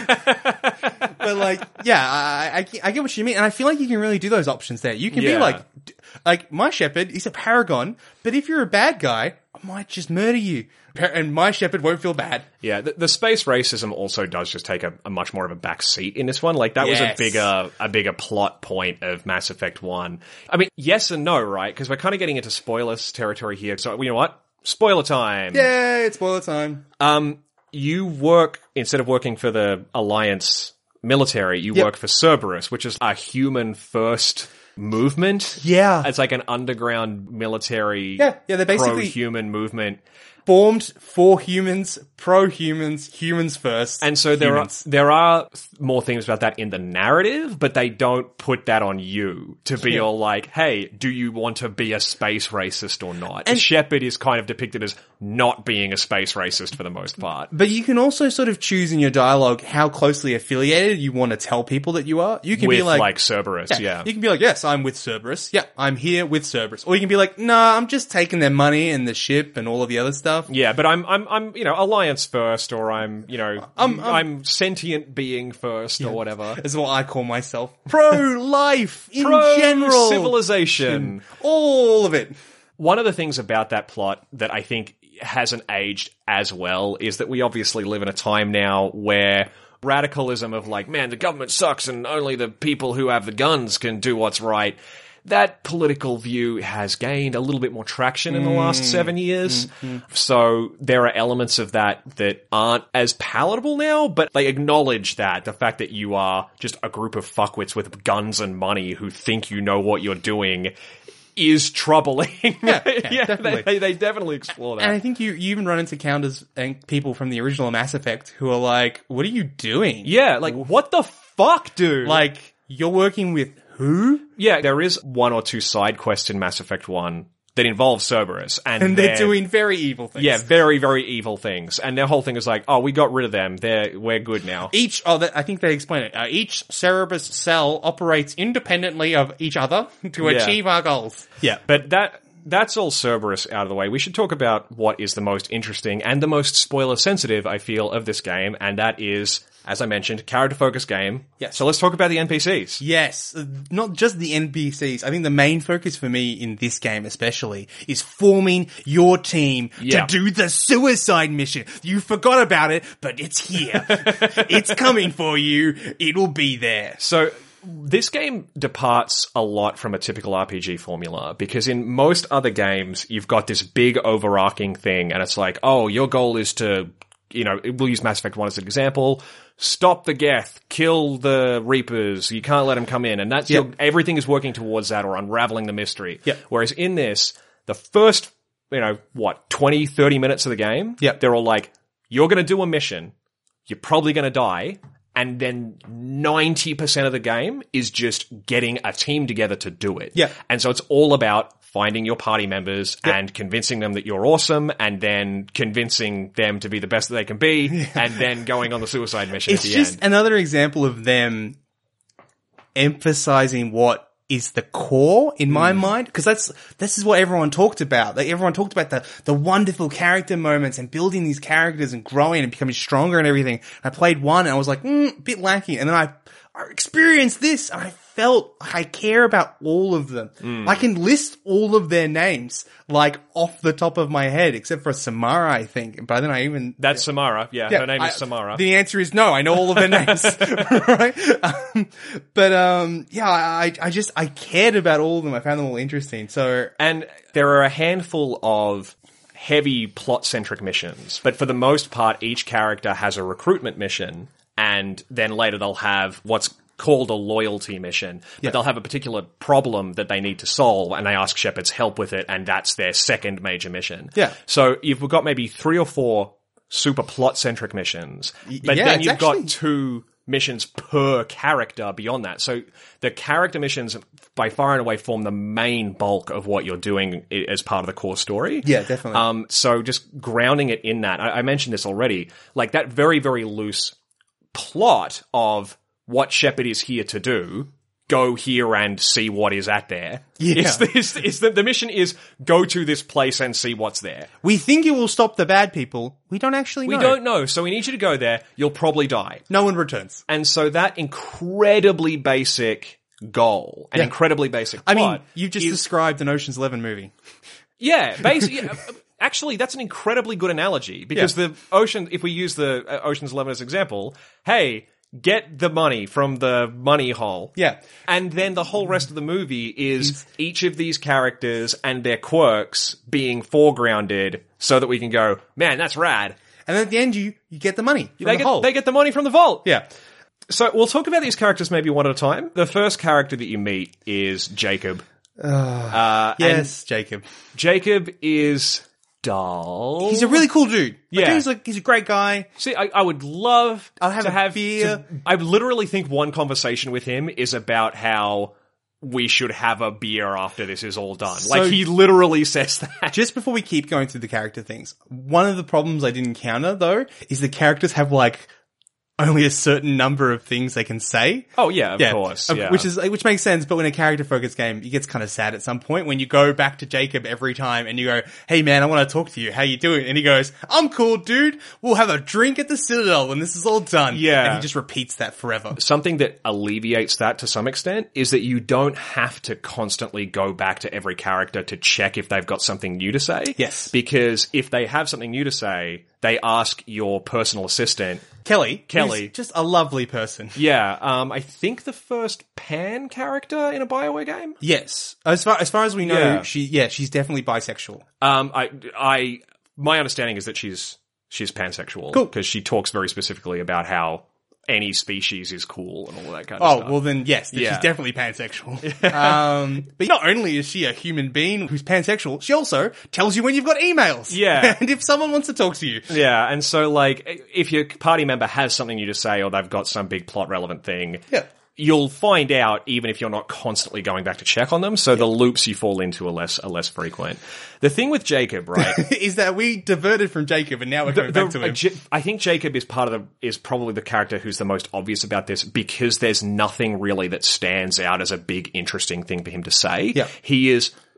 But like, yeah, I, I, I get what you mean. And I feel like you can really do those options there. You can yeah. be like, like my Shepard, he's a Paragon, but if you're a bad guy, I might just murder you. And my Shepard won't feel bad. Yeah, the, the space racism also does just take a, a much more of a back seat in this one. Like, that yes. was a bigger a bigger plot point of Mass Effect one. I mean, yes and no, right? Because we're kind of getting into spoilers territory here. So, you know what? Spoiler time. Yay, it's spoiler time. Um, you work, instead of working for the Alliance military, you yep. work for Cerberus, which is a human-first movement. Yeah. It's like an underground military yeah, yeah, they're basically pro-human movement. Formed for humans, pro-humans, humans first. And so there humans. are there are more things about that in the narrative, but they don't put that on you to be yeah. all like, hey, do you want to be a space racist or not? And Shepard is kind of depicted as not being a space racist for the most part. But you can also sort of choose in your dialogue how closely affiliated you want to tell people that you are. You can with, be like, like Cerberus, yeah. yeah. You can be like, yes, I'm with Cerberus. Yeah, I'm here with Cerberus. Or you can be like, nah, I'm just taking their money and the ship and all of the other stuff. Yeah, but I'm, I'm, I'm, you know, Alliance first, or I'm, you know, I'm, I'm, I'm sentient being first, yeah. or whatever. That's what I call myself. Pro-life in Pro general. Civilization. All of it. One of the things about that plot that I think hasn't aged as well is that we obviously live in a time now where radicalism of like, man, the government sucks and only the people who have the guns can do what's right. That political view has gained a little bit more traction in the last seven years. Mm-hmm. So there are elements of that that aren't as palatable now, but they acknowledge that, the fact that you are just a group of fuckwits with guns and money who think you know what you're doing is troubling. Yeah, yeah, yeah definitely. They, they definitely explore that. And I think you, you even run into counters and people from the original Mass Effect who are like, what are you doing? Yeah, like, what the fuck, dude? Like, you're working with who? Yeah, there is one or two side quests in Mass Effect one that involve Cerberus. And, and they're, they're doing very evil things. Yeah, very, very evil things. And their whole thing is like, oh, we got rid of them. They're, we're good now. Each, oh, I think they explain it. Uh, each Cerberus cell operates independently of each other to yeah. achieve our goals. Yeah, but that, that's all Cerberus out of the way. We should talk about what is the most interesting and the most spoiler sensitive, I feel, of this game, and that is, as I mentioned, character focused game. Yes. So let's talk about the N P Cs. Yes, uh, not just the N P Cs. I think the main focus for me in this game especially is forming your team Yeah. to do the suicide mission. You forgot about it, but it's here. It's coming for you. It'll be there. So this game departs a lot from a typical R P G formula, because in most other games, you've got this big overarching thing, and it's like, oh, your goal is to, you know, we'll use Mass Effect one as an example, stop the Geth, kill the Reapers, you can't let them come in, and that's Yep. your, everything is working towards that, or unraveling the mystery. Yep. Whereas in this, the first, you know, what, twenty, thirty minutes of the game, Yep. they're all like, you're gonna do a mission, you're probably gonna die, and then ninety percent of the game is just getting a team together to do it. Yeah. And so it's all about finding your party members Yep. and convincing them that you're awesome, and then convincing them to be the best that they can be, and then going on the suicide mission It's at the just end. another example of them emphasizing what is the core in my mind, because that's this is what everyone talked about. Like everyone talked about the the wonderful character moments and building these characters and growing and becoming stronger and everything. I played one and I was like, mm, a bit lacking, and then I, I experienced this and I felt I care about all of them. I can list all of their names like off the top of my head, except for Samara, I think. But then I even That's Samara. Yeah, yeah, her name I- is Samara. The answer is no. I know all of their names, right? Um, but um, yeah, I I just I cared about all of them. I found them all interesting. So And there are a handful of heavy plot-centric missions, but for the most part, each character has a recruitment mission, and then later they'll have what's called a loyalty mission, but Yeah. they'll have a particular problem that they need to solve, and they ask Shepard's help with it, and that's their second major mission. Yeah. So you've got maybe three or four super plot-centric missions, but yeah, then it's you've actually- got two missions per character beyond that. So the character missions by far and away form the main bulk of what you're doing i- as part of the core story. yeah, definitely. Um, so just grounding it in that, I, I mentioned this already, like that very, very loose plot of what Shepard is here to do, go here and see what is at there. Yeah. It's, the, it's, it's the, the mission is go to this place and see what's there. We think it will stop the bad people. We don't actually We know. don't know, so we need you to go there. You'll probably die. No one returns. And so that incredibly basic goal, an Yeah. incredibly basic I plot. mean, you've just is- described an Ocean's Eleven movie. Yeah, basically. Actually, that's an incredibly good analogy, because Yeah. the ocean, if we use the uh, Ocean's Eleven as example, hey, get the money from the money hole. Yeah. And then the whole rest of the movie is each of these characters and their quirks being foregrounded so that we can go, man, that's rad. And then at the end, you, you get the money from They the get, hole. they get the money from the vault. yeah. So we'll talk about these characters maybe one at a time. The first character that you meet is Jacob. Uh, Yes, Jacob. and Jacob is dull. He's a really cool dude. Like, Yeah. He's like, he's a great guy. See, I, I would love I'll have to a have beer. to- I literally think one conversation with him is about how we should have a beer after this is all done. So- like, he literally says that. Just before we keep going through the character things, one of the problems I didn't encounter though is the characters have like only a certain number of things they can say. Oh, yeah, of course. Uh, Yeah. Which is, which makes sense, but when a character focused game, it gets kind of sad at some point when you go back to Jacob every time and you go, hey man, I want to talk to you. How you doing? And he goes, I'm cool, dude. We'll have a drink at the Citadel when this is all done. Yeah. And he just repeats that forever. Something that alleviates that to some extent is that you don't have to constantly go back to every character to check if they've got something new to say. Yes. Because if they have something new to say, they ask your personal assistant. Kelly. Kelly. who's just a lovely person. Yeah, um, I think the first Pan character in a BioWare game. Yes. As far, as far as we know, Yeah. she, yeah, she's definitely bisexual. Um, I, I, my understanding is that she's she's pansexual. Cool. Because she talks very specifically about how any species is cool and all that kind of Oh, stuff. well then, yes, then Yeah. she's definitely pansexual. um, but not only is she a human being who's pansexual, she also tells you when you've got emails. Yeah. And if someone wants to talk to you. Yeah, and so, like, if your party member has something new to say or they've got some big plot relevant thing, Yeah. you'll find out even if you're not constantly going back to check on them, so the loops you fall into are less, are less frequent. The thing with Jacob, right? Is that we diverted from Jacob and now we're coming The- back to him. uh, J- I think Jacob is part of the, is probably the character who's the most obvious about this because there's nothing really that stands out as a big interesting thing for him to say. Yeah. He is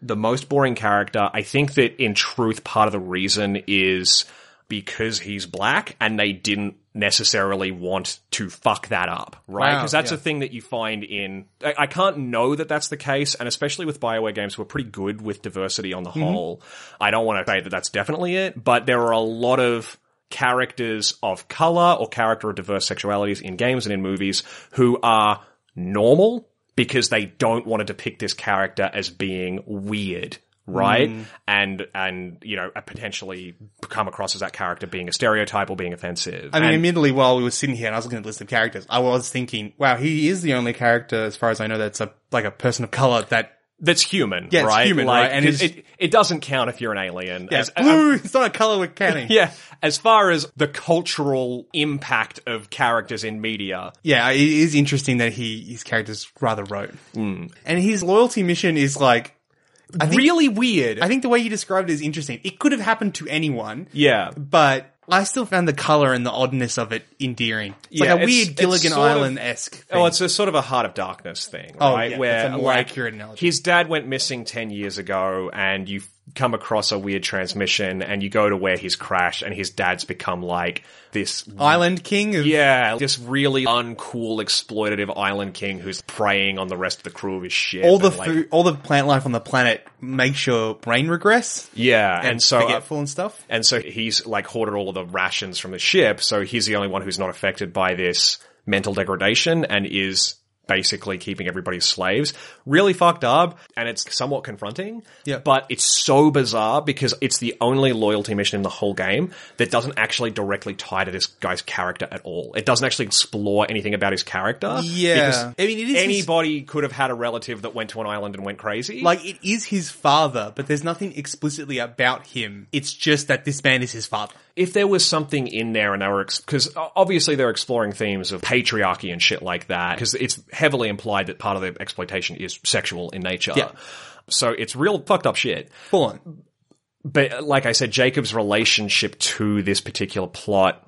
the most boring character. I think that in truth, part of the reason is because he's black and they didn't necessarily want to fuck that up, right? Because wow, that's yeah. a thing that you find in... I, I can't know that that's the case, and especially with BioWare games, we're pretty good with diversity on the mm-hmm. whole. I don't want to say that that's definitely it, but there are a lot of characters of color or character of diverse sexualities in games and in movies who are normal because they don't want to depict this character as being weird. Right? Mm. And, and, you know, potentially come across as that character being a stereotype or being offensive. I mean, and, admittedly, while we were sitting here and I was looking at the list of characters, I was thinking, wow, he is the only character, as far as I know, that's a, like a person of color that... That's human, yeah, right? It's human, like, right? And it, it, it doesn't count if you're an alien. Yeah, as, blue, um, it's not a color we're counting. Yeah. As far as the cultural impact of characters in media. Yeah, it is interesting that he, his character's rather rote. Mm. And his loyalty mission is like, I think, really weird. I think the way you described it is interesting. It could have happened to anyone. Yeah. But I still found the color and the oddness of it endearing. It's yeah, like a weird Gilligan Island-esque thing. Oh, it's a sort of a Heart of Darkness thing, oh, right? Yeah, where that's a more like, accurate analogy. His dad went missing ten years ago and you come across a weird transmission and you go to where he's crashed and his dad's become like this island king of- yeah this really uncool exploitative island king who's preying on the rest of the crew of his ship. All the like, food, all the plant life on the planet makes your brain regress. Yeah, and, and so forgetful uh, and stuff. And so he's like hoarded all of the rations from the ship, so he's the only one who's not affected by this mental degradation and is basically keeping everybody slaves. Really fucked up, and it's somewhat confronting. Yeah. But it's so bizarre because it's the only loyalty mission in the whole game that doesn't actually directly tie to this guy's character at all. It doesn't actually explore anything about his character. Yeah. Because I mean, it is anybody his... could have had a relative that went to an island and went crazy. Like, it is his father, but there's nothing explicitly about him. It's just that this man is his father. If there was something in there and they were, because ex- obviously they're exploring themes of patriarchy and shit like that, because it's heavily implied that part of the exploitation is sexual in nature. Yeah. So it's real fucked up shit. Full on. But like I said, Jacob's relationship to this particular plot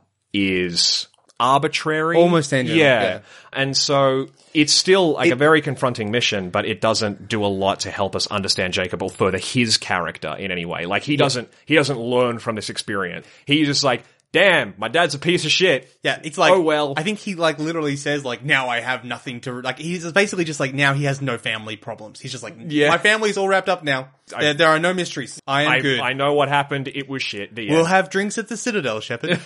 is arbitrary. Almost tangential. Yeah. yeah. And so it's still like it, a very confronting mission, but it doesn't do a lot to help us understand Jacob or further his character in any way. Like he doesn't, yeah. he doesn't learn from this experience. He's just like, damn, my dad's a piece of shit. Yeah, it's like, oh well. I think he like literally says like, now I have nothing to, like, he's basically just like, now he has no family problems. He's just like, yeah. my family's all wrapped up now. I, there, there are no mysteries. I am I, good. I know what happened. It was shit. The we'll end. have drinks at the Citadel, Shepard.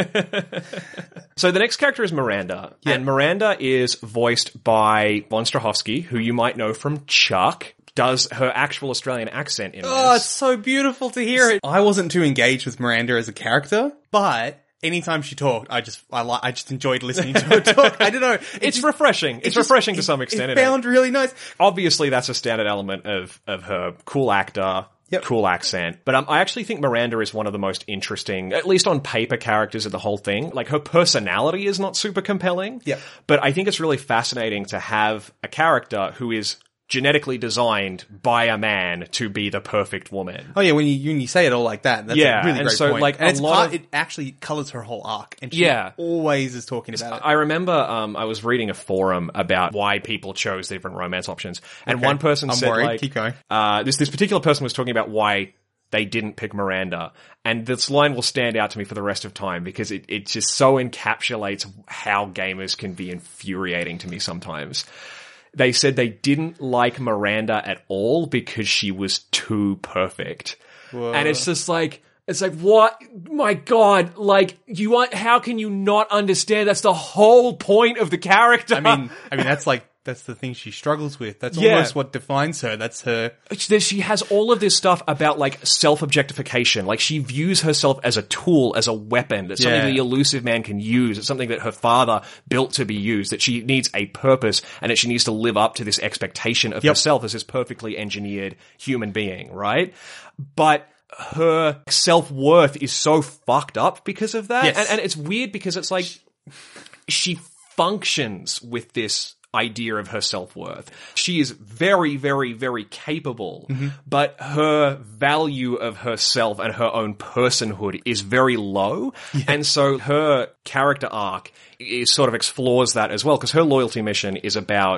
So the next character is Miranda. Yeah. And Miranda is voiced by Von Strahovski, who you might know from Chuck. Does her actual Australian accent in Oh, this. It's so beautiful to hear it. I wasn't too engaged with Miranda as a character, but anytime she talked, I just, I li- I just enjoyed listening to her talk. I don't know. It it's just, refreshing. It's, it's just, refreshing to it, some extent. It found really nice. Obviously, that's a standard element of, of her cool actor, yep. cool accent. But um, I actually think Miranda is one of the most interesting, at least on paper, characters of the whole thing. Like, her personality is not super compelling. Yep. But I think it's really fascinating to have a character who is genetically designed by a man to be the perfect woman. Oh yeah, when you when you say it all like that, that's yeah, a really and great so, point. Like, and a it's lot part, of, it actually colours her whole arc, and she yeah. always is talking about it. I remember um, I was reading a forum about why people chose different romance options, and okay. one person I'm said worried. like, Keep going. Uh, this this particular person was talking about why they didn't pick Miranda, and this line will stand out to me for the rest of time because it it just so encapsulates how gamers can be infuriating to me sometimes. They said they didn't like Miranda at all because she was too perfect. Whoa. And it's just like, it's like, what? My God, like, you want, how can you not understand? That's the whole point of the character. I mean, I mean, that's like, that's the thing she struggles with. That's yeah. almost what defines her. That's her. She has all of this stuff about like self-objectification. Like she views herself as a tool, as a weapon. That's something yeah. the elusive man can use. It's something that her father built to be used. That she needs a purpose and that she needs to live up to this expectation of yep. herself as this perfectly engineered human being, right? But her self-worth is so fucked up because of that. Yes. And, and it's weird because it's like she functions with this idea of her self-worth. She is very, very, very capable, mm-hmm. but her value of herself and her own personhood is very low. Yeah. And so her character arc is sort of explores that as well, because her loyalty mission is about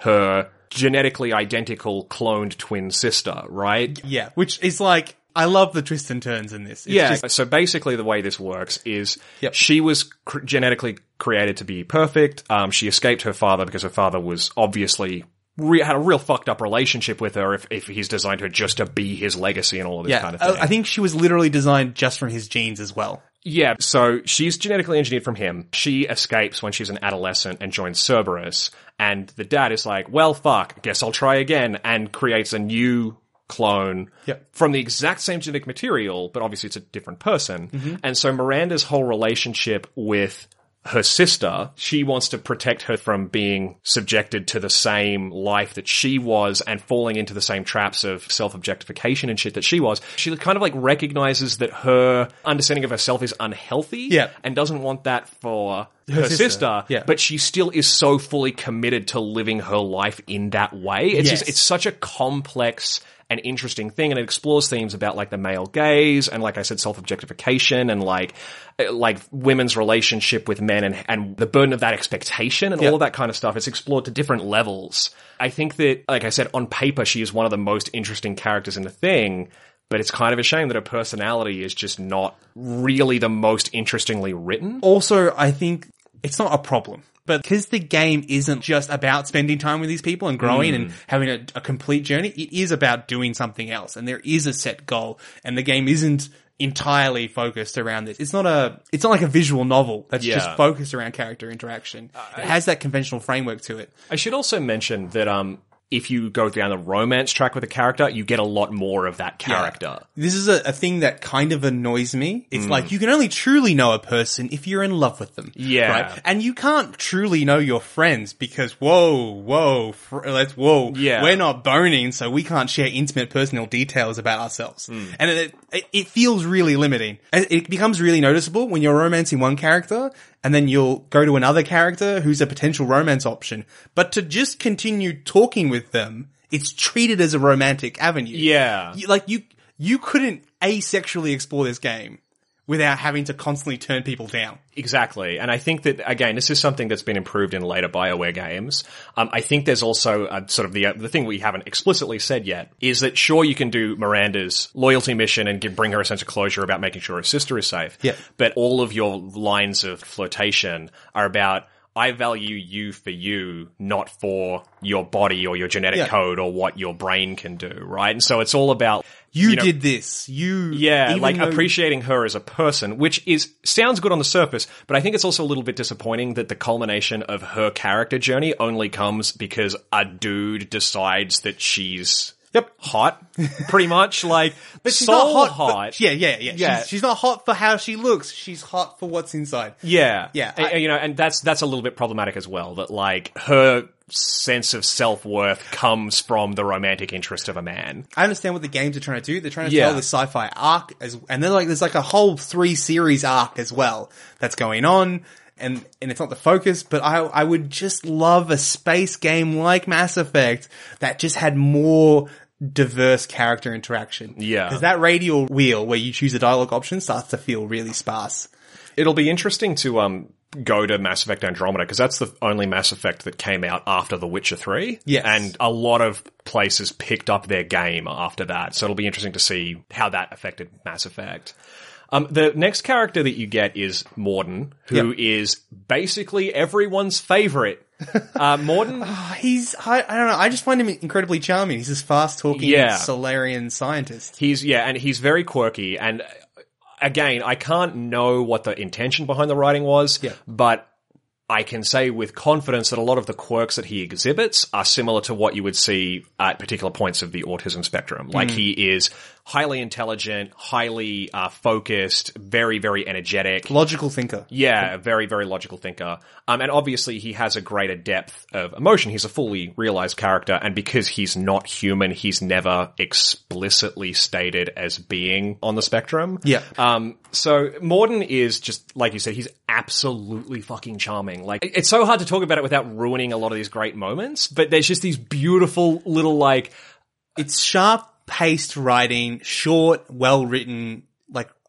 her genetically identical cloned twin sister, right? Yeah, which is like, I love the twists and turns in this. It's yeah. just- so basically the way this works is Yep. she was cr- genetically created to be perfect. Um, she escaped her father because her father was obviously re- had a real fucked up relationship with her if, if he's designed her just to be his legacy and all of this yeah, kind of thing. I I think she was literally designed just from his genes as well. Yeah, so she's genetically engineered from him. She escapes when she's an adolescent and joins Cerberus. And the dad is like, well, fuck, guess I'll try again, and creates a new clone Yep. from the exact same genetic material, but obviously it's a different person. Mm-hmm. And so Miranda's whole relationship with her sister, she wants to protect her from being subjected to the same life that she was and falling into the same traps of self-objectification and shit that she was. She kind of like recognizes that her understanding of herself is unhealthy Yeah. and doesn't want that for her, sister. sister, Yeah. but she still is so fully committed to living her life in that way. It's Yes. just, it's such a complex and interesting thing, and it explores themes about like the male gaze and, like I said, self-objectification and like uh, like women's relationship with men and and the burden of that expectation and Yeah. all of that kind of stuff. It's explored to different levels. I think that, like I said, on paper she is one of the most interesting characters in the thing, but it's kind of a shame that her personality is just not really the most interestingly written. Also, I think it's not a problem. But because the game isn't just about spending time with these people and growing and having a, a complete journey, it is about doing something else. And there is a set goal. And the game isn't entirely focused around this. It's not a, it's not like a visual novel that's Yeah. just focused around character interaction. It has that conventional framework to it. I should also mention that um, if you go down the romance track with a character, you get a lot more of that character. This is a, a thing that kind of annoys me. It's Mm. like you can only truly know a person if you're in love with them. Yeah. Right? And you can't truly know your friends because, whoa, whoa, fr- let's, whoa, Yeah. we're not boning, so we can't share intimate personal details about ourselves. Mm. And it, it, it feels really limiting. And it becomes really noticeable when you're romancing one character and then you'll go to another character who's a potential romance option. But to just continue talking with them, it's treated as a romantic avenue. Yeah. You- like you, you couldn't asexually explore this game without having to constantly turn people down. Exactly. And I think that, again, this is something that's been improved in later BioWare games. Um, I think there's also a, sort of the uh, the thing we haven't explicitly said yet is that sure, you can do Miranda's loyalty mission and give, bring her a sense of closure about making sure her sister is safe. Yeah. But all of your lines of flirtation are about, I value you for you, not for your body or your genetic Yeah. code or what your brain can do, right? And so it's all about You, you know, did this. You, yeah, even like though- appreciating her as a person, which is sounds good on the surface, but I think it's also a little bit disappointing that the culmination of her character journey only comes because a dude decides that she's Yep. hot, pretty much. Like, But she's soul not hot. hot. For, yeah, yeah, yeah. Yeah. She's, she's not hot for how she looks. She's hot for what's inside. Yeah, Yeah, And- I- and, you know, and that's that's a little bit problematic as well. That like her sense of self worth comes from the romantic interest of a man. I understand what the games are trying to do. They're trying to Yeah. tell this sci-fi arc, as, and then like there's like a whole three series arc as well that's going on, and and it's not the focus. But I I would just love a space game like Mass Effect that just had more diverse character interaction. Yeah. because that radial wheel where you choose a dialogue option starts to feel really sparse. It'll be interesting to um go to Mass Effect Andromeda because that's the only Mass Effect that came out after The Witcher three. Yes. And a lot of places picked up their game after that. So it'll be interesting to see how that affected Mass Effect. Um, the next character that you get is Morden, who Yep. is basically everyone's favorite. Uh, Morden, He's I, I don't know. I just find him incredibly charming. He's this fast talking Yeah. Solarian scientist. he's, yeah, and he's very quirky. And uh, again, I can't know what the intention behind the writing was, Yeah. but I can say with confidence that a lot of the quirks that he exhibits are similar to what you would see at particular points of the autism spectrum. Like he is highly intelligent, highly uh, focused, very, very energetic. Logical thinker. Yeah, a very, very logical thinker. Um, and obviously he has a greater depth of emotion. He's a fully realized character, and because he's not human, he's never explicitly stated as being on the spectrum. Yeah. Um, so Morden is just, like you said, he's absolutely fucking charming. Like, it's so hard to talk about it without ruining a lot of these great moments, but there's just these beautiful little, like, It's sharp paced writing, short, well written, like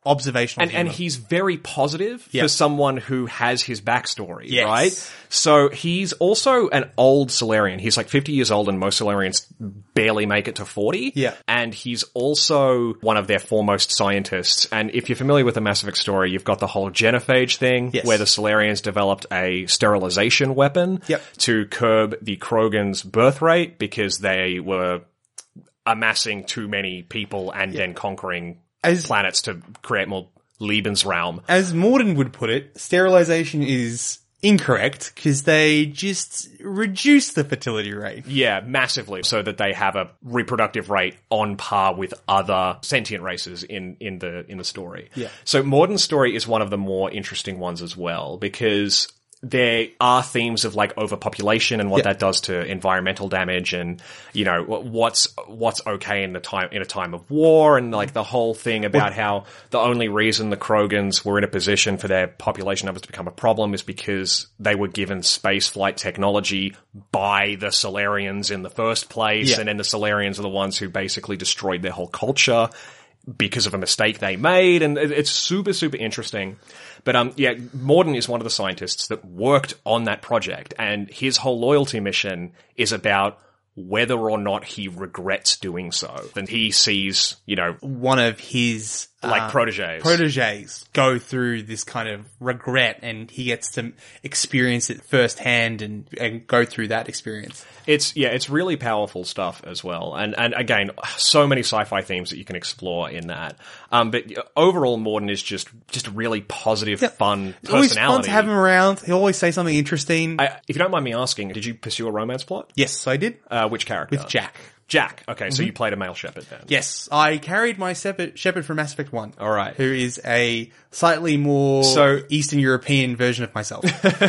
observational. And, and he's very positive Yeah. for someone who has his backstory, Yes. right? So he's also an old Solarian. He's like fifty years old and most Solarians barely make it to forty. Yeah. And he's also one of their foremost scientists. And if you're familiar with the Mass Effect story, you've got the whole genophage thing Yes. where the Solarians developed a sterilization weapon Yep. to curb the Krogans' birth rate because they were amassing too many people and then conquering As- planets to create more Lebensraum. As Morden would put it, sterilization is incorrect because they just reduce the fertility rate. Yeah, massively, so that they have a reproductive rate on par with other sentient races in, in the in the story. Yeah. So Morden's story is one of the more interesting ones as well, because there are themes of like overpopulation and what Yeah. that does to environmental damage, and you know what's what's okay in the time in a time of war, and like the whole thing about how the only reason the Krogans were in a position for their population numbers to become a problem is because they were given space flight technology by the Solarians in the first place, Yeah. and then the Solarians are the ones who basically destroyed their whole culture because of a mistake they made, and it- it's super, super interesting. But um, yeah, Morden is one of the scientists that worked on that project, and his whole loyalty mission is about whether or not he regrets doing so. And he sees, you know, One of his like uh, proteges. proteges go through this kind of regret, and he gets to experience it firsthand and, and go through that experience. It's, yeah, it's really powerful stuff as well. And, and again, so many sci-fi themes that you can explore in that. Um, but overall, Morden is just, just a really positive, fun It's always personality. fun to have him around. He'll always say something interesting. I, if you don't mind me asking, did you pursue a romance plot? yes, I did. Uh, which character? With Jack. Jack. Okay, Mm-hmm. so you played a male shepherd then. Yes, I carried my Shepherd, Shepherd from Mass Effect one. All right. Who is a slightly more So- Eastern European version of myself.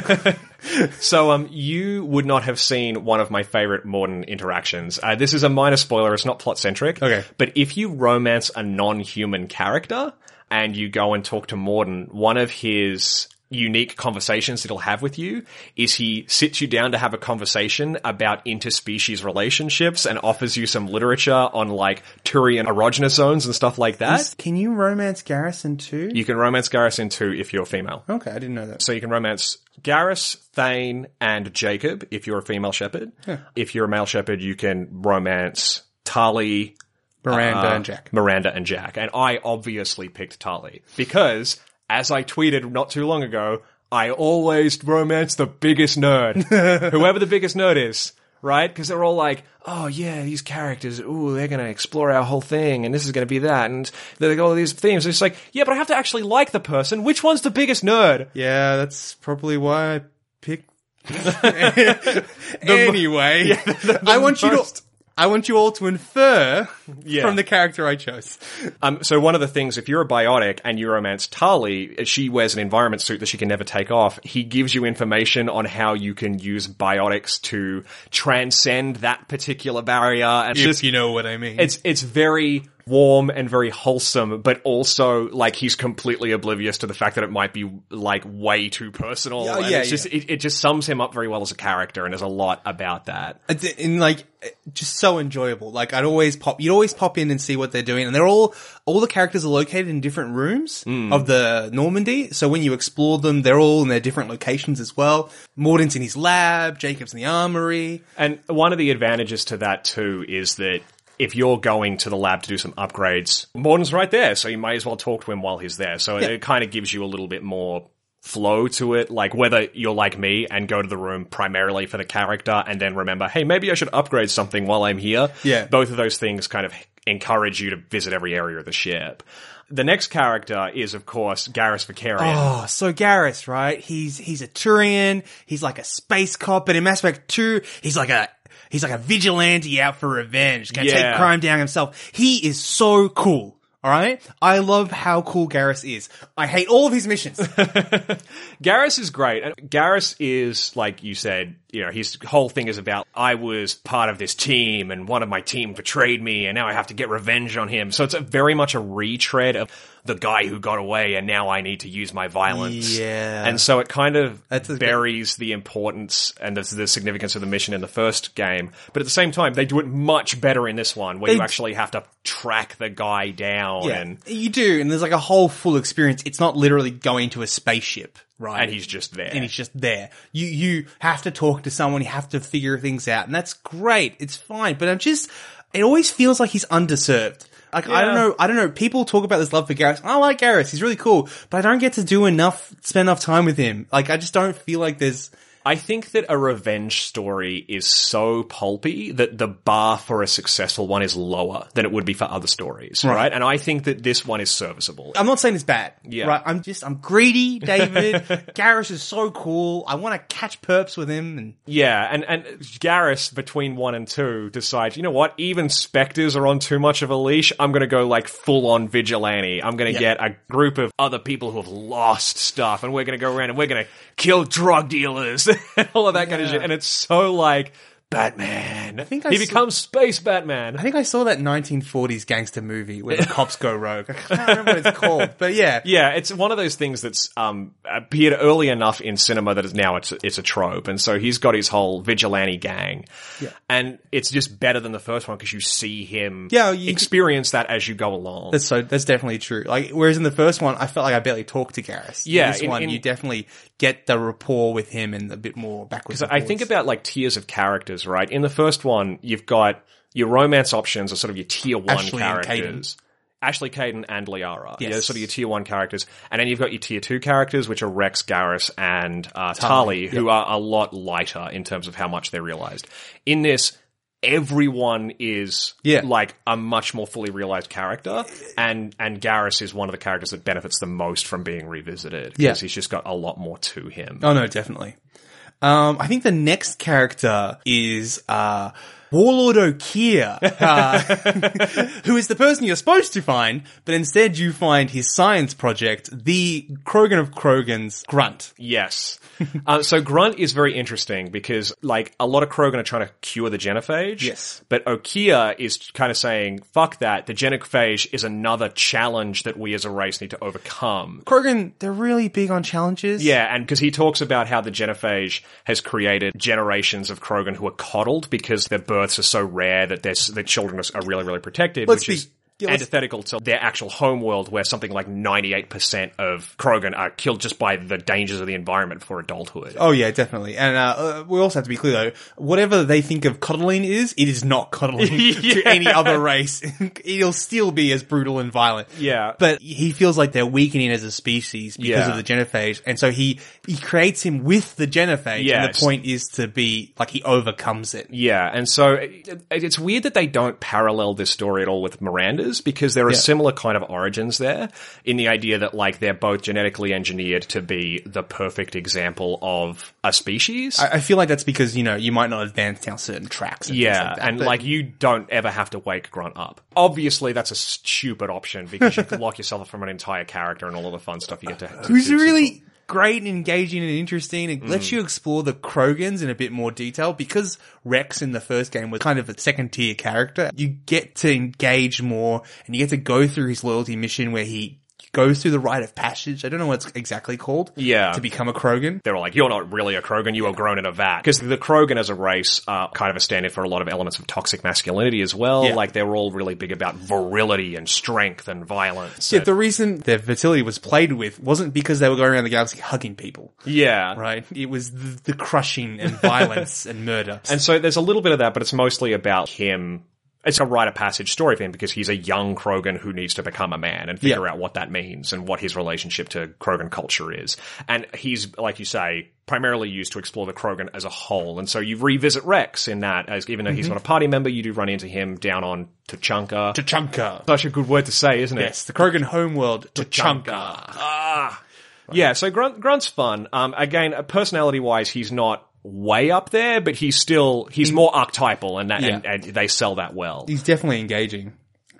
So, um, you would not have seen one of my favorite Morden interactions. Uh, this is a minor spoiler, it's not plot-centric. Okay. But if you romance a non-human character and you go and talk to Morden, one of his unique conversations that he'll have with you is he sits you down to have a conversation about interspecies relationships and offers you some literature on like Turian erogenous zones and stuff like that. Can you romance Garrison too? You can romance Garrison too if you're female. Okay, I didn't know that. So you can romance Garrus, Thane, and Jacob if you're a female shepherd. If you're a male shepherd, you can romance Tali, Miranda uh, and Jack. Miranda and Jack. And I obviously picked Tali because, as I tweeted not too long ago, I always romance the biggest nerd. Whoever the biggest nerd is, right? Because they're all like, oh yeah, these characters, ooh, they're going to explore our whole thing, and this is going to be that, and they've got all these themes. It's like, yeah, but I have to actually like the person. Which one's the biggest nerd? Yeah, that's probably why I picked. anyway, I want you to. most- I want you all to infer Yeah. from the character I chose. Um, so one of the things, if you're a biotic and you romance Tali, she wears an environment suit that she can never take off. He gives you information on how you can use biotics to transcend that particular barrier. And If just, you know what I mean. it's, it's very warm and very wholesome, but also like he's completely oblivious to the fact that it might be like way too personal. Yeah, and yeah, it's just, it, it just sums him up very well as a character, and there's a lot about that. It's in like just so enjoyable. Like I'd always pop, you'd always pop in and see what they're doing, and they're all all the characters are located in different rooms of the Normandy. So when you explore them, they're all in their different locations as well. Morden's in his lab, Jacob's in the armory. And one of the advantages to that too is that if you're going to the lab to do some upgrades, Morden's right there, so you may as well talk to him while he's there. So Yeah. it, it kind of gives you a little bit more flow to it, like whether you're like me and go to the room primarily for the character and then remember, hey, maybe I should upgrade something while I'm here. Yeah. Both of those things kind of encourage you to visit every area of the ship. The next character is, of course, Garrus Vakarian. Oh, so Garrus, right? He's he's a Turian. He's like a space cop, but in Mass Effect two, he's like a he's like a vigilante out for revenge. Gonna Yeah. take crime down himself. He is so cool. All right, I love how cool Garrus is. I hate all of his missions. Garrus is great. And Garrus is, like you said, you know, his whole thing is about, I was part of this team and one of my team betrayed me and now I have to get revenge on him. So it's a very much a retread of the guy who got away and now I need to use my violence. Yeah. And so it kind of That's a- buries the importance and the, the significance of the mission in the first game. But at the same time, they do it much better in this one where They you d- actually have to track the guy down down, Yeah, and you do, and there's like a whole full experience. It's not literally going to a spaceship, right? and he's just there. and he's just there. You you have to talk to someone, you have to figure things out, and that's great. It's fine, but I'm just, it always feels like he's underserved. Like, I don't Yeah. know, I don't know, people talk about this love for Garrus. I like Garrus, he's really cool, but I don't get to do enough, spend enough time with him. Like, I just don't feel like there's, I think that a revenge story is so pulpy that the bar for a successful one is lower than it would be for other stories, right? And I think that this one is serviceable. I'm not saying it's bad. Yeah. Right? I'm just, I'm greedy, David. Garrus is so cool. I want to catch perps with him, and Yeah, and, and Garrus, between one and two, decides, you know what, even Spectres are on too much of a leash, I'm gonna go like full-on vigilante. I'm gonna Yeah. get a group of other people who have lost stuff, and we're gonna go around and we're gonna kill drug dealers, and all of that kind of shit. And it's so like, Batman. I think I he saw- becomes Space Batman. I think I saw that nineteen forties gangster movie where the cops go rogue. I can't remember what it's called, but yeah. Yeah, it's one of those things that's um appeared early enough in cinema that is now it's it's a trope, and so he's got his whole vigilante gang, Yeah. and it's just better than the first one because you see him Yeah, you- experience that as you go along. That's so, that's definitely true. Like, whereas in the first one, I felt like I barely talked to Garrus. Yeah, In this in- one, in- you definitely get the rapport with him and a bit more backwards. Because I think about like tiers of characters, right? In the first one, you've got your romance options are sort of your tier one Ashley and characters. Ashley, Caden, and Liara. Yes. Yeah, sort of your tier one characters. And then you've got your tier two characters, which are Rex, Garrus, and uh, Tali, who are a lot lighter in terms of how much they're realized. In this, everyone is Yeah. like a much more fully realized character, and and Garrus is one of the characters that benefits the most from being revisited, because Yeah. he's just got a lot more to him. Oh no, definitely. Um, I think the next character is, uh, Warlord Okier, uh, who is the person you're supposed to find, but instead you find his science project, the Krogan of Krogans, Grunt. Yes. uh, so Grunt is very interesting because, like, a lot of Krogan are trying to cure the genophage. Yes. But Okier is kind of saying, fuck that. The genophage is another challenge that we as a race need to overcome. Krogan, they're really big on challenges. Yeah, and because he talks about how the genophage has created generations of Krogan who are coddled because their births are so rare that their, their children are really, really protected, Let's which be- is yeah, let's- antithetical to their actual homeworld, where something like ninety-eight percent of Krogan are killed just by the dangers of the environment before adulthood. Oh yeah, definitely. And, uh, uh, we also have to be clear though, whatever they think of coddling is, it is not coddling to Yeah. any other race. It'll still be as brutal and violent. Yeah. But he feels like they're weakening as a species because Yeah. of the genophage. And so he, he creates him with the genophage. And Yes. the point is to be, like, he overcomes it. Yeah, and so it, it's weird that they don't parallel this story at all with Miranda's, because there are Yeah. similar kind of origins there, in the idea that, like, they're both genetically engineered to be the perfect example of a species. I, I feel like that's because, you know, you might not advance down certain tracks. And Yeah, things like that, and but- like you don't ever have to wake Grunt up. Obviously, that's a stupid option because you can lock yourself from an entire character and all of the fun stuff you get to. to who's to- really great and engaging and interesting. It lets Mm. you explore the Krogans in a bit more detail, because Rex in the first game was kind of a second tier character. You get to engage more and you get to go through his loyalty mission where he goes through the rite of passage. I don't know what it's exactly called. Yeah. To become a Krogan. They were like, you're not really a Krogan, you were grown in a vat. Because the Krogan as a race are kind of a stand-in for a lot of elements of toxic masculinity as well. Yeah. Like, they were all really big about virility and strength and violence. Yeah, and- the reason their fertility was played with wasn't because they were going around the galaxy hugging people, yeah. right? It was the, the crushing and violence and murder. And so there's a little bit of that, but it's mostly about him. It's a rite of passage story for him because he's a young Krogan who needs to become a man and figure Yeah. out what that means and what his relationship to Krogan culture is. And he's, like you say, primarily used to explore the Krogan as a whole. And so you revisit Rex in that, as even though he's not a party member, you do run into him down on Tuchanka. Tachanka. Such a good word to say, isn't it? Yes, the Krogan homeworld, Tachanka. Ah. Yeah, so Grunt, Grunt's fun. Um, again, personality-wise, he's not way up there, but he's still, he's more archetypal, and, that, Yeah. and, and they sell that well. He's definitely engaging.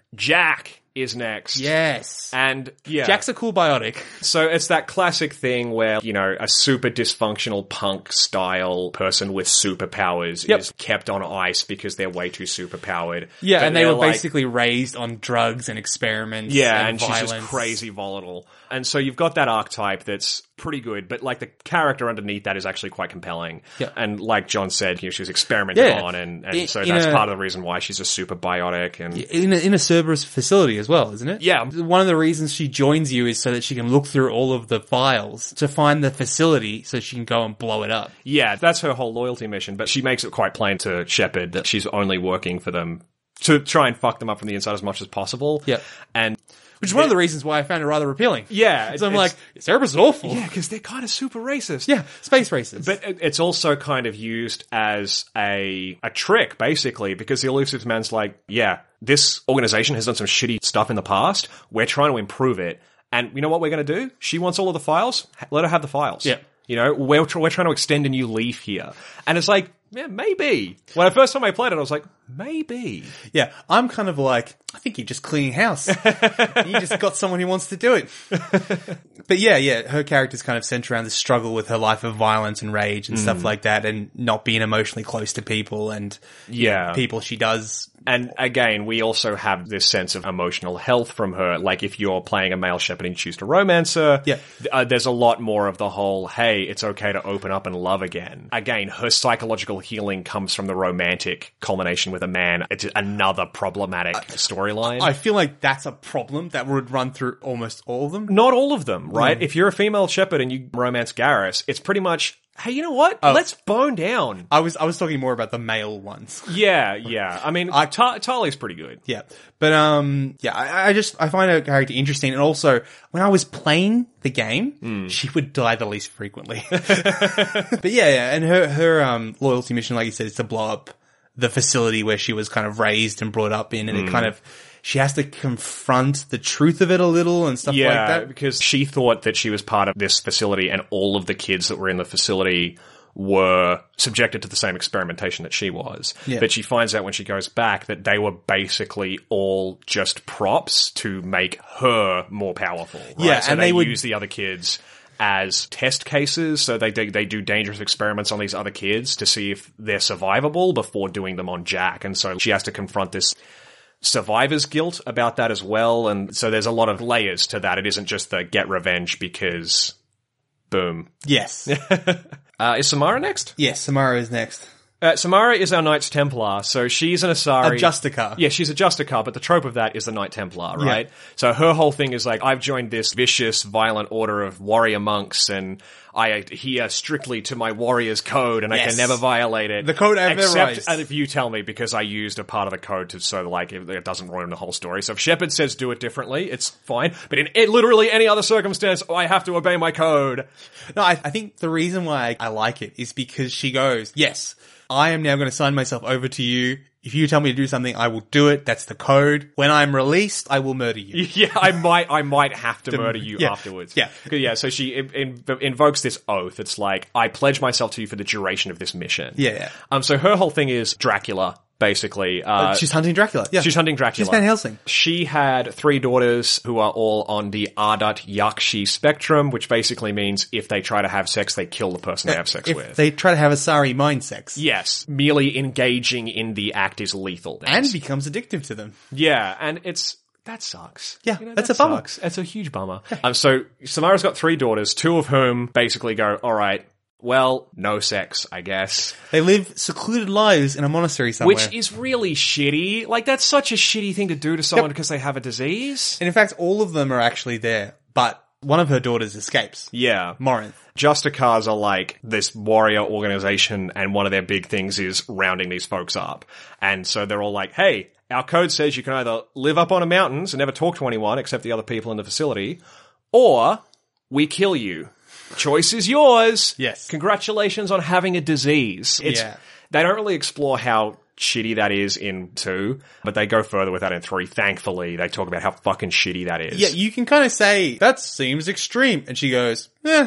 Jack is next. Yes. And yeah. Jack's a cool biotic. So it's that classic thing where, you know, a super dysfunctional punk style person with superpowers Yep. is kept on ice because they're way too superpowered. Yeah, But and they they're were like- basically raised on drugs and experiments. Yeah, and, and violence. she's just crazy volatile. And so you've got that archetype that's pretty good, but like the character underneath that is actually quite compelling. Yeah. And like John said, you know, she was experimented Yeah. on, and, and In- so in that's a- part of the reason why she's a super biotic. And In a, in a Cerberus facility as well, isn't it? Yeah. One of the reasons she joins you is so that she can look through all of the files to find the facility so she can go and blow it up. yeah, that's her whole loyalty mission. But she makes it quite plain to Shepard that she's only working for them to try and fuck them up from the inside as much as possible. Yeah. And Which is one of the reasons why I found it rather appealing. yeah, So I'm it's- like, Cerberus is awful. yeah, because they're kind of super racist. Yeah, space races. But it- it's also kind of used as a a trick, basically, because the Elusive Man's like, yeah, this organization has done some shitty stuff in the past. We're trying to improve it. And you know what we're going to do? She wants all of the files. Ha- Let her have the files. Yeah. You know, we're, tr- we're trying to extend a new leaf here. And it's like, yeah, maybe. When the first time I played it, I was like, maybe. yeah, I'm kind of like, I think you're just cleaning house. You just got someone who wants to do it. But yeah, yeah, her character's kind of centered around this struggle with her life of violence and rage and stuff like that, and not being emotionally close to people and Yeah. people she does. And again, we also have this sense of emotional health from her. Like, if you're playing a male shepherd and you choose to romance her, Yeah. th- uh, there's a lot more of the whole, hey, it's okay to open up and love again. Again, her psychological healing comes from the romantic culmination with a man. It's another problematic storyline. I feel like that's a problem that would run through almost all of them. Not all of them, right? If you're a female shepherd and you romance Garrus, it's pretty much, hey, you know what? Let's bone down. I was I was talking more about the male ones. Yeah, yeah. I mean, I, Ta- Tali's pretty good. Yeah. But, um, yeah, I, I just, I find her character interesting. And also, when I was playing the game, she would die the least frequently. But yeah, yeah. And her, her, um, loyalty mission, like you said, is to blow up the facility where she was kind of raised and brought up in. And it kind of, she has to confront the truth of it a little and stuff Yeah, like that. because she thought that she was part of this facility and all of the kids that were in the facility were subjected to the same experimentation that she was. Yeah. But she finds out when she goes back that they were basically all just props to make her more powerful. Right? Yeah, so and they, they would- use the other kids as test cases, so they, they they do dangerous experiments on these other kids to see if they're survivable before doing them on Jack. And so she has to confront this survivor's guilt about that as well. And so there's a lot of layers to that. It isn't just the get revenge because boom. Yes. Uh, is Samara next? Yes, Samara is next. Uh, Samara is our Knights Templar, so she's an Asari. A Justicar. Yeah, she's a Justicar, but the trope of that is the Knight Templar, right? Yeah. So her whole thing is like, I've joined this vicious, violent order of warrior monks, and I adhere strictly to my warrior's code, and Yes. I can never violate it. The code I've except memorized. and if you tell me, because I used a part of the code to so like it, it doesn't ruin the whole story. So if Shepard says do it differently, it's fine. But in it, literally any other circumstance, I have to obey my code. No, I, I think the reason why I like it is because she goes, yes, I am now going to sign myself over to you. If you tell me to do something, I will do it. That's the code. When I'm released, I will murder you. Yeah, I might, I might have to murder you yeah, afterwards. yeah. yeah. So she in, in, invokes this oath. It's like, I pledge myself to you for the duration of this mission. Yeah, yeah. Um. So her whole thing is Dracula, basically. Uh, She's hunting Dracula. Yeah. she's hunting Dracula. She's Van Helsing. She had three daughters who are all on the Ardat Yakshi spectrum, which basically means if they try to have sex, they kill the person they have sex If with. they try to have Asari mind sex. Yes, merely engaging in the act is lethal. And becomes addictive to them. Yeah, and it's that sucks. Yeah, You know, that's that a bummer. sucks. It's a huge bummer. um, so Samara's got three daughters, two of whom basically go, all right, well, no sex, I guess. They live secluded lives in a monastery somewhere. Which is really shitty. Like, that's such a shitty thing to do to someone because they have a disease. and in fact, all of them are actually there, but one of her daughters escapes. Yeah. Morinth. Justicars are like this warrior organization, and one of their big things is rounding these folks up. And so they're all like, hey, our code says you can either live up on a mountains and never talk to anyone except the other people in the facility, or we kill you. Choice is yours. Yes. Congratulations on having a disease. It's, Yeah. They don't really explore how shitty that is in two, but they go further with that in three. Thankfully, they talk about how fucking shitty that is. Yeah, you can kind of say, that seems extreme. And she goes, eh.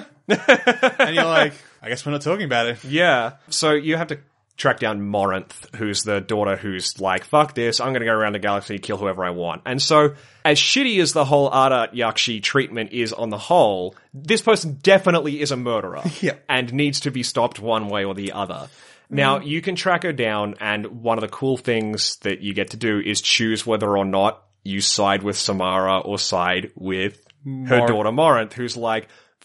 And you're like, I guess we're not talking about it. Yeah. So you have to track down Morinth, who's the daughter who's like, fuck this, I'm going to go around the galaxy, kill whoever I want. And so, as shitty as the whole Ardat Yakshi treatment is on the whole, this person definitely is a murderer. Yeah. And needs to be stopped one way or the other. Now, you can track her down, and one of the cool things that you get to do is choose whether or not you side with Samara or side with her Mor- daughter Morinth, who's like,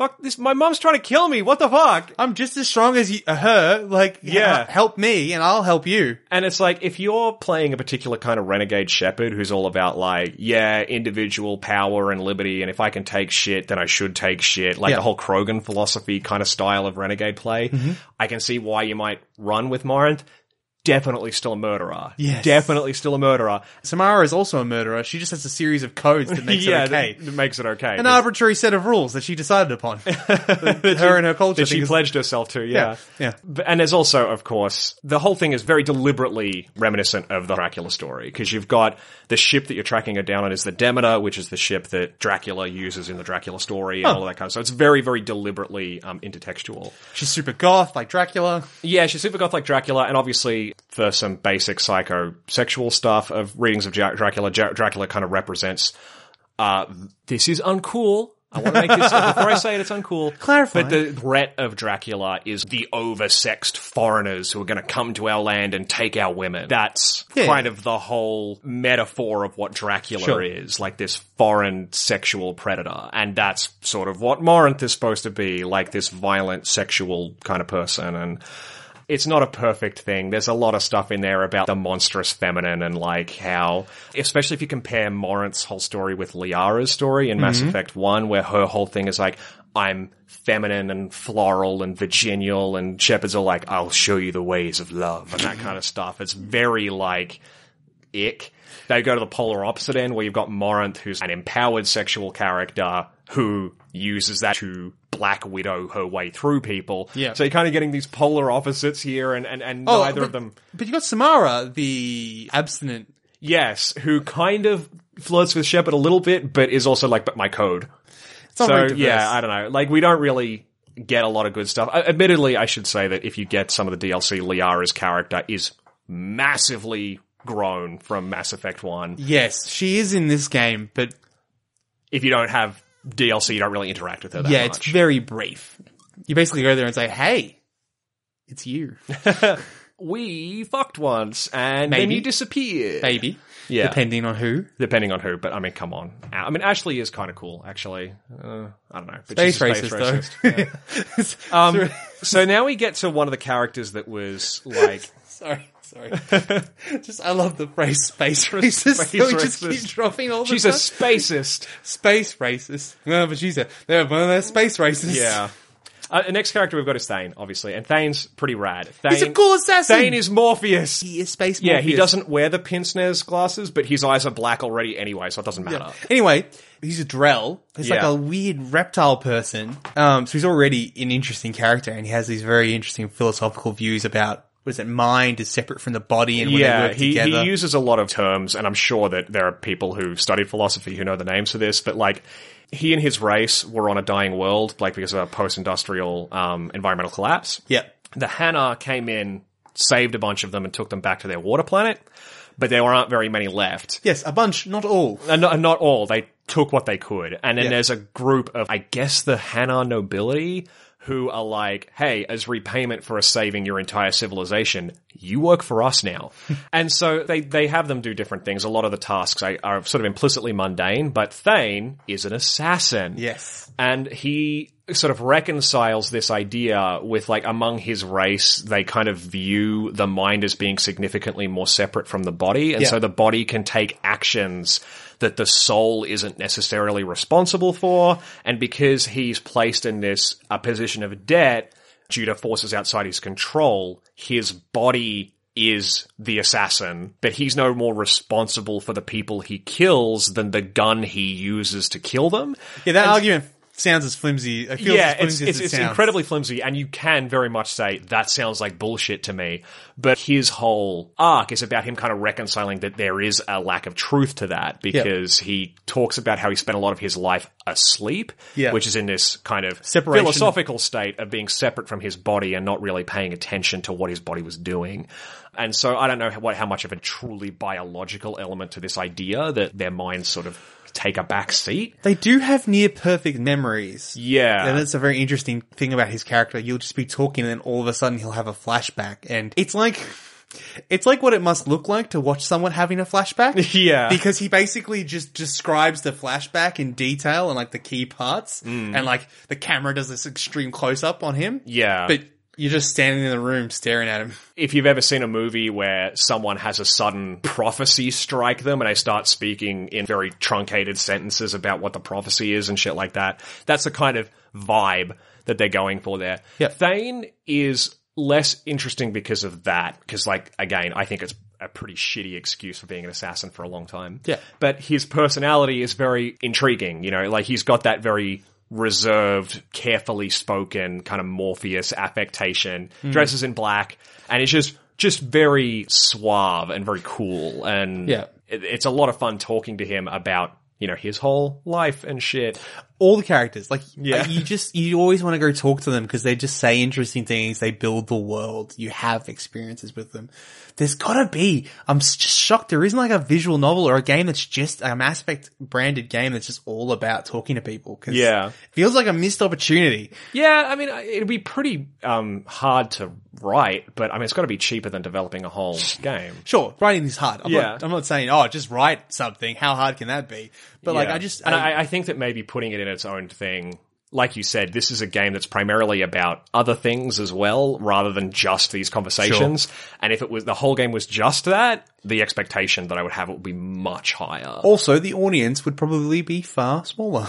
fuck this, my mom's trying to kill me, what the fuck? I'm just as strong as you, her, like, Yeah. h- help me and I'll help you. And it's like, if you're playing a particular kind of renegade shepherd who's all about like, yeah, individual power and liberty, and if I can take shit, then I should take shit, like Yeah. the whole Krogan philosophy kind of style of renegade play, Mm-hmm. I can see why you might run with Morinth. Definitely still a murderer. Yes. Definitely still a murderer. Samara is also a murderer. She just has a series of codes that makes yeah, it okay. that, that makes it okay. An arbitrary set of rules that she decided upon. That her and her culture that she think is- pledged herself to, yeah. Yeah, But- And there's also, of course, the whole thing is very deliberately reminiscent of the Dracula story, because you've got the ship that you're tracking her down on is the Demeter, which is the ship that Dracula uses in the Dracula story and Oh. all of that kind of stuff. So it's very, very deliberately um, intertextual. She's super goth, like Dracula. Yeah, she's super goth like Dracula, and obviously for some basic psychosexual stuff of readings of Dra- Dracula, Dra- Dracula kind of represents, uh, this is uncool. I want to make this, before I say it, it's uncool. Clarify. But the threat of Dracula is the oversexed foreigners who are going to come to our land and take our women. That's Yeah. kind of the whole metaphor of what Dracula Sure. is, like this foreign sexual predator. And that's sort of what Morinth is supposed to be, like this violent sexual kind of person. And it's not a perfect thing. There's a lot of stuff in there about the monstrous feminine and like how, especially if you compare Morinth's whole story with Liara's story in Mass Effect one, where her whole thing is like, I'm feminine and floral and virginal, and Shepard's are like, I'll show you the ways of love and that kind of stuff. It's very like, ick. They go to the polar opposite end where you've got Morinth, who's an empowered sexual character who uses that to Black Widow her way through people. Yeah. So you're kind of getting these polar opposites here, and, and, and Oh, neither but, of them... But you got Samara, the abstinent. Yes, who kind of flirts with Shepard a little bit, but is also like, but my code. It's not So, very diverse. yeah, I don't know. Like, we don't really get a lot of good stuff. Uh, admittedly, I should say that if you get some of the D L C, Liara's character is massively grown from Mass Effect one. Yes, she is in this game, but If you don't have D L C, you don't really interact with her that yeah, much. it's very brief. You basically go there and say, hey, it's you, We fucked once, and then Maybe. you disappeared. baby. Yeah. Depending on who. Depending on who, but I mean, come on. I mean, Ashley is kind of cool, actually. Uh, I don't know. But Space she's a racist, racist. though. Yeah. Um, so now we get to one of the characters that was like... Sorry, sorry. Just, I love the phrase space racist. Space so we just racist. keep dropping all the She's a time. spacist. Space racist. No, but she's a, they're one of those space racists. Yeah. Uh, the next character we've got is Thane, obviously, and Thane's pretty rad. Thane, He's a cool assassin. Thane is Morpheus. He is space Yeah, Morpheus. he doesn't wear the pince-nez glasses, but his eyes are black already anyway, so it doesn't matter. Yeah. Anyway, he's a Drell. He's like Yeah. a weird reptile person. Um, so he's already an interesting character, and he has these very interesting philosophical views about, what is it, mind is separate from the body, and when they Yeah, work he, together. he uses a lot of terms, and I'm sure that there are people who studied philosophy who know the names for this, but like, he and his race were on a dying world, like because of a post-industrial um, environmental collapse. Yeah. The Hannah came in, saved a bunch of them, and took them back to their water planet, but there aren't very many left. Yes, a bunch, not all. And not, and not all. They took what they could. And then Yeah. there's a group of, I guess, the Hannah nobility who are like, hey, as repayment for us saving your entire civilization, you work for us now. And so they, they have them do different things. A lot of the tasks are, are sort of implicitly mundane, but Thane is an assassin. Yes. And he sort of reconciles this idea with, like, among his race, they kind of view the mind as being significantly more separate from the body. And Yeah. so the body can take actions that the soul isn't necessarily responsible for. And because he's placed in this a position of debt due to forces outside his control, his body is the assassin, but he's no more responsible for the people he kills than the gun he uses to kill them. Yeah, that argument sounds as flimsy. It feels Yeah, as it's flimsy it's, as it it's sounds. incredibly flimsy, and you can very much say that sounds like bullshit to me. But his whole arc is about him kind of reconciling that there is a lack of truth to that, because he talks about how he spent a lot of his life asleep, Yeah. which is in this kind of Separation. philosophical state of being separate from his body and not really paying attention to what his body was doing. And so I don't know what how much of a truly biological element to this idea that their minds sort of take a back seat. They do have near perfect memories. Yeah. And that's a very interesting thing about his character. You'll just be talking and then all of a sudden he'll have a flashback. And it's like, It's like what it must look like to watch someone having a flashback. Yeah. Because he basically just describes the flashback in detail and like the key parts. Mm. And like the camera does this extreme close up on him. Yeah. But you're just standing in the room staring at him. If you've ever seen a movie where someone has a sudden prophecy strike them and they start speaking in very truncated sentences about what the prophecy is and shit like that, that's the kind of vibe that they're going for there. Yep. Thane is less interesting because of that. Because, like, again, I think it's a pretty shitty excuse for being an assassin for a long time. Yeah. But his personality is very intriguing. You know, like, he's got that very reserved, carefully spoken kind of Morpheus affectation, mm. dresses in black, and it's just just very suave and very cool. And yeah. it, it's a lot of fun talking to him about, you know, his whole life and shit. All the characters, like, yeah. like you just, you always want to go talk to them because they just say interesting things. They build the world. You have experiences with them. There's gotta be, I'm just shocked there isn't like a visual novel or a game that's just a Mass Effect branded game that's just all about talking to people. Cause yeah. it feels like a missed opportunity. Yeah, I mean, it'd be pretty, um, hard to write, but I mean, it's gotta be cheaper than developing a whole game. Sure, writing is hard. I'm, yeah. not, I'm not saying, oh, just write something. How hard can that be? But yeah. like, I just, and I, I, I think that maybe putting it in its own thing, like you said, this is a game that's primarily about other things as well, rather than just these conversations. Sure. And if it was, the whole game was just that, the expectation that I would have it would be much higher. Also, the audience would probably be far smaller.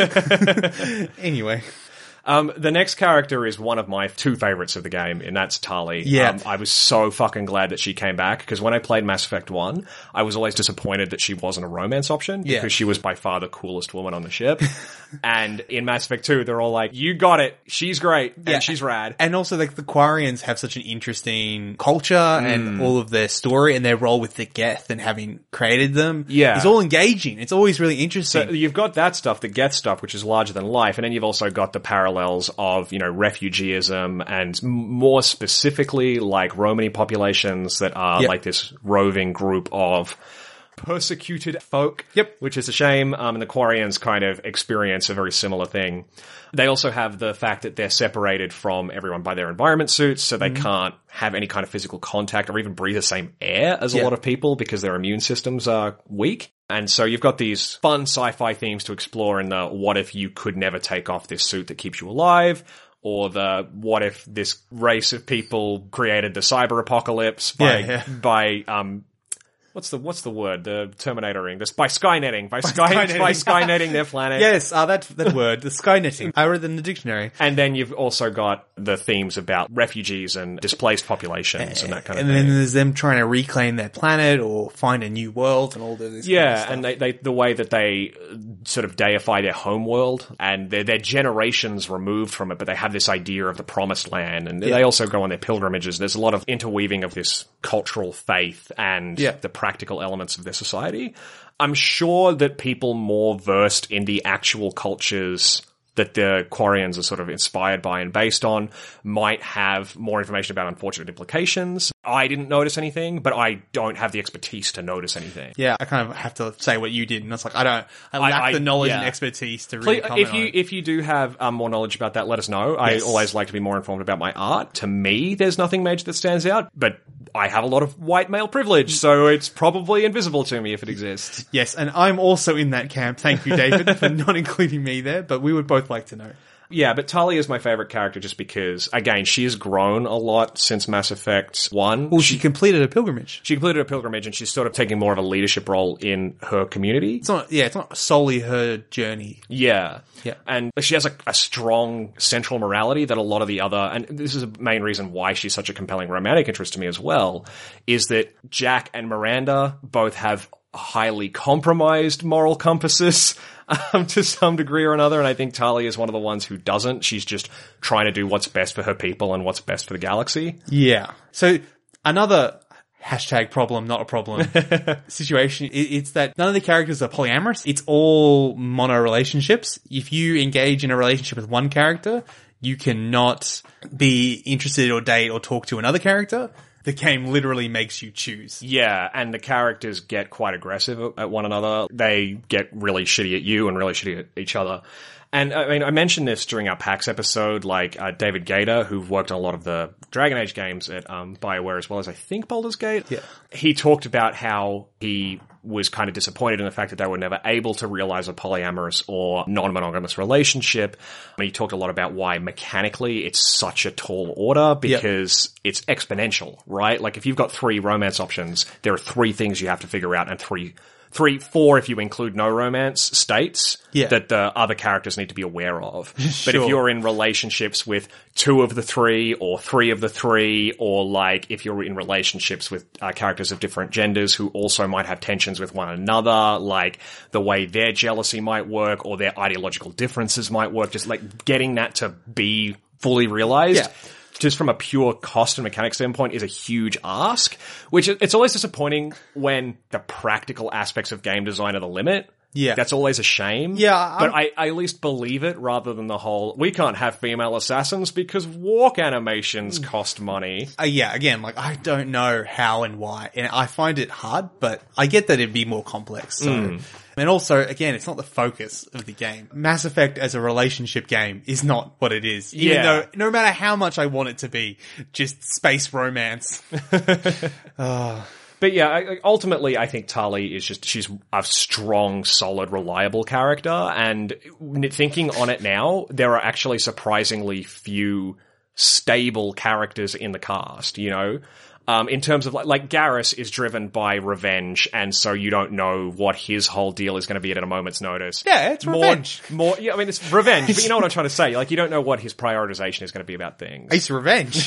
Anyway. Um, the next character is one of my two favorites of the game, and that's Tali. Yeah. Um, I was so fucking glad that she came back, because when I played Mass Effect one, I was always disappointed that she wasn't a romance option, yeah. because she was by far the coolest woman on the ship. And in Mass Effect two, they're all like, you got it, she's great, and yeah. she's rad. And also, like, the Quarians have such an interesting culture mm. and all of their story and their role with the Geth and having created them. Yeah. It's all engaging. It's always really interesting. So you've got that stuff, the Geth stuff, which is larger than life, and then you've also got the parallels of, you know, refugeeism and more specifically like Romani populations that are yep. like this roving group of persecuted folk. Yep. Which is a shame. Um, and the Quarians kind of experience a very similar thing. They also have the fact that they're separated from everyone by their environment suits, so they mm. can't have any kind of physical contact or even breathe the same air as a yeah. lot of people because their immune systems are weak. And so you've got these fun sci-fi themes to explore in the what if you could never take off this suit that keeps you alive, or the what if this race of people created the cyber apocalypse by, yeah, yeah. by, um, What's the what's the word? The Terminator ring. This by Skynetting, by, by sky Skynetting. by Skynetting their planet. Yes, uh, that that word, the Skynetting. I read it in the dictionary. And then you've also got the themes about refugees and displaced populations and, and that kind and of thing. And then there's them trying to reclaim their planet or find a new world and all this. Yeah, kind of stuff. and they, they the way that they sort of deify their home world, and they're, they're generations removed from it, but they have this idea of the promised land, and yeah. they also go on their pilgrimages. There's a lot of interweaving of this cultural faith and yeah. the practical elements of their society. I'm sure that people more versed in the actual cultures that the Quarians are sort of inspired by and based on might have more information about unfortunate implications. I didn't notice anything, but I don't have the expertise to notice anything. Yeah, I kind of have to say what you did, and it's like, I don't, I lack I, I, the knowledge yeah. and expertise to really Please, comment if you, on it. If you do have um, more knowledge about that, let us know. Yes. I always like to be more informed about my art. To me, there's nothing major that stands out, but I have a lot of white male privilege, so it's probably invisible to me if it exists. Yes, and I'm also in that camp. Thank you, David, for not including me there, but we would both like to know. Yeah, but Tali is my favorite character just because, again, she has grown a lot since Mass Effect one. Well, she, she completed a pilgrimage. She completed a pilgrimage, and she's sort of taking more of a leadership role in her community. It's not, yeah, it's not solely her journey. Yeah. Yeah. And she has a, a strong central morality that a lot of the other, and this is a main reason why she's such a compelling romantic interest to me as well, is that Jack and Miranda both have highly compromised moral compasses um, to some degree or another, and I think Tali is one of the ones who doesn't. She's just trying to do what's best for her people and what's best for the galaxy. Yeah. So another hashtag problem, not a problem situation, it's that none of the characters are polyamorous. It's all mono relationships. If you engage in a relationship with one character, you cannot be interested or date or talk to another character. The game literally makes you choose. Yeah, and the characters get quite aggressive at one another. They get really shitty at you and really shitty at each other. And I mean, I mentioned this during our PAX episode, like uh, David Gator, who worked on a lot of the Dragon Age games at um, BioWare, as well as I think Baldur's Gate. Yeah. He talked about how he was kind of disappointed in the fact that they were never able to realize a polyamorous or non-monogamous relationship. And he talked a lot about why mechanically it's such a tall order, because yep. it's exponential, right? Like if you've got three romance options, there are three things you have to figure out, and three Three, four, if you include no romance states yeah. that the other characters need to be aware of. Sure. But if you're in relationships with two of the three, or three of the three, or like if you're in relationships with uh, characters of different genders who also might have tensions with one another, like the way their jealousy might work or their ideological differences might work, just like getting that to be fully realized. Yeah. Just from a pure cost and mechanics standpoint is a huge ask, which it's always disappointing when the practical aspects of game design are the limit. Yeah. That's always a shame. Yeah. I'm- But I, I at least believe it rather than the whole, we can't have female assassins because walk animations cost money. Uh, yeah, again, like, I don't know how and why, and I find it hard, but I get that it'd be more complex, so. Mm. And also, again, it's not the focus of the game. Mass Effect as a relationship game is not what it is. Even yeah. though, no matter how much I want it to be, just space romance. oh. But yeah, ultimately, I think Tali is just, she's a strong, solid, reliable character, and thinking on it now, there are actually surprisingly few stable characters in the cast, you know? Um, in terms of, like, like, Garrus is driven by revenge, and so you don't know what his whole deal is going to be at a moment's notice. Yeah, it's more, revenge. More, yeah, I mean, it's revenge, but you know what I'm trying to say. Like, you don't know what his prioritization is going to be about things. It's revenge.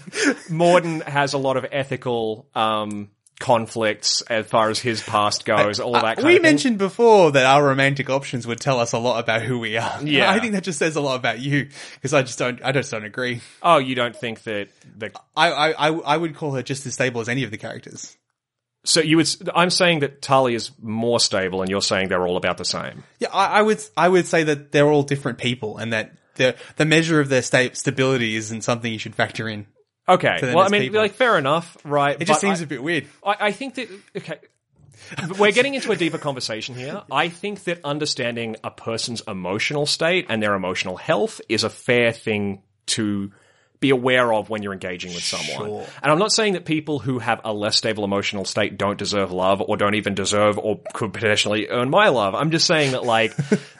Morden has a lot of ethical, um, conflicts as far as his past goes, all uh, that kind we of thing. We mentioned before that our romantic options would tell us a lot about who we are. Yeah. I think that just says a lot about you, because I just don't, I just don't agree. Oh, you don't think that the... I, I, I, I would call her just as stable as any of the characters. So you would, I'm saying that Tali is more stable, and you're saying they're all about the same. Yeah, I, I would, I would say that they're all different people, and that the, the measure of their sta- stability isn't something you should factor in. Okay, well, I mean, people. like, fair enough, right? It just but seems I, a bit weird. I, I think that, okay, we're getting into a deeper conversation here. I think that understanding a person's emotional state and their emotional health is a fair thing to be aware of when you're engaging with someone. Sure. And I'm not saying that people who have a less stable emotional state don't deserve love, or don't even deserve or could potentially earn my love. I'm just saying that, like,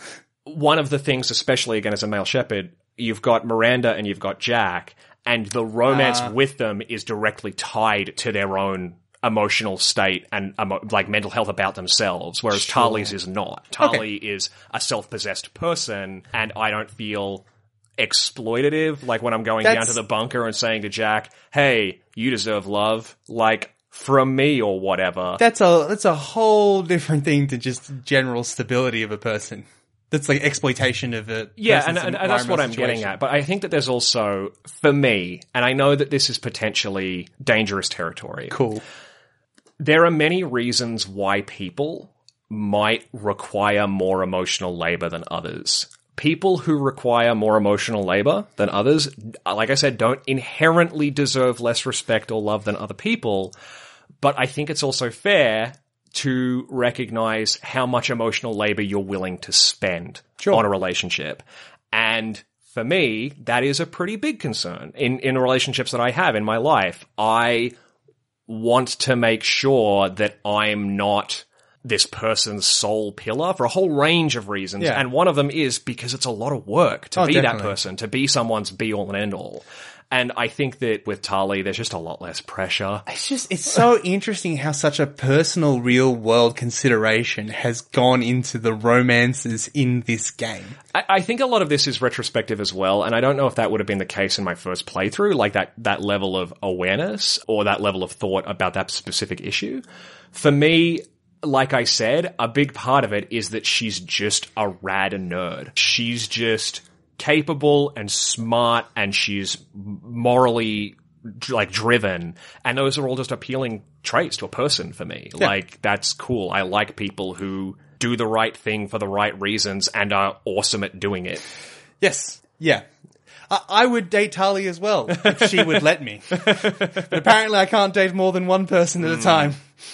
one of the things, especially again as a male shepherd, you've got Miranda and you've got Jack, and the romance uh, with them is directly tied to their own emotional state and emo- like mental health about themselves, whereas sure. Tali's is not. Tali okay. is a self-possessed person, and I don't feel exploitative, like when I'm going That's... down to the bunker and saying to Jack, hey, you deserve love, like, from me or whatever. That's a, that's a whole different thing to just general stability of a person. That's like exploitation of it. Yeah, and, and, and that's what I'm situation. getting at. But I think that there's also, for me, and I know that this is potentially dangerous territory. Cool. There are many reasons why people might require more emotional labor than others. People who require more emotional labor than others, like I said, don't inherently deserve less respect or love than other people. But I think it's also fair to recognize how much emotional labor you're willing to spend sure. on a relationship. And for me, that is a pretty big concern in, in relationships that I have in my life. I want to make sure that I'm not this person's sole pillar for a whole range of reasons. Yeah. And one of them is because it's a lot of work to oh, be definitely. that person, to be someone's be all and end all. And I think that with Tali, there's just a lot less pressure. It's just, it's so interesting how such a personal, real world consideration has gone into the romances in this game. I, I think a lot of this is retrospective as well. And I don't know if that would have been the case in my first playthrough, like that, that level of awareness or that level of thought about that specific issue. For me, like I said, a big part of it is that she's just a rad nerd. She's just capable and smart, and she's morally like driven, and those are all just appealing traits to a person for me. Yeah. Like, that's cool. I like people who do the right thing for the right reasons and are awesome at doing it. Yes. Yeah. I, I would date Tali as well if she would let me. But apparently I can't date more than one person at a time.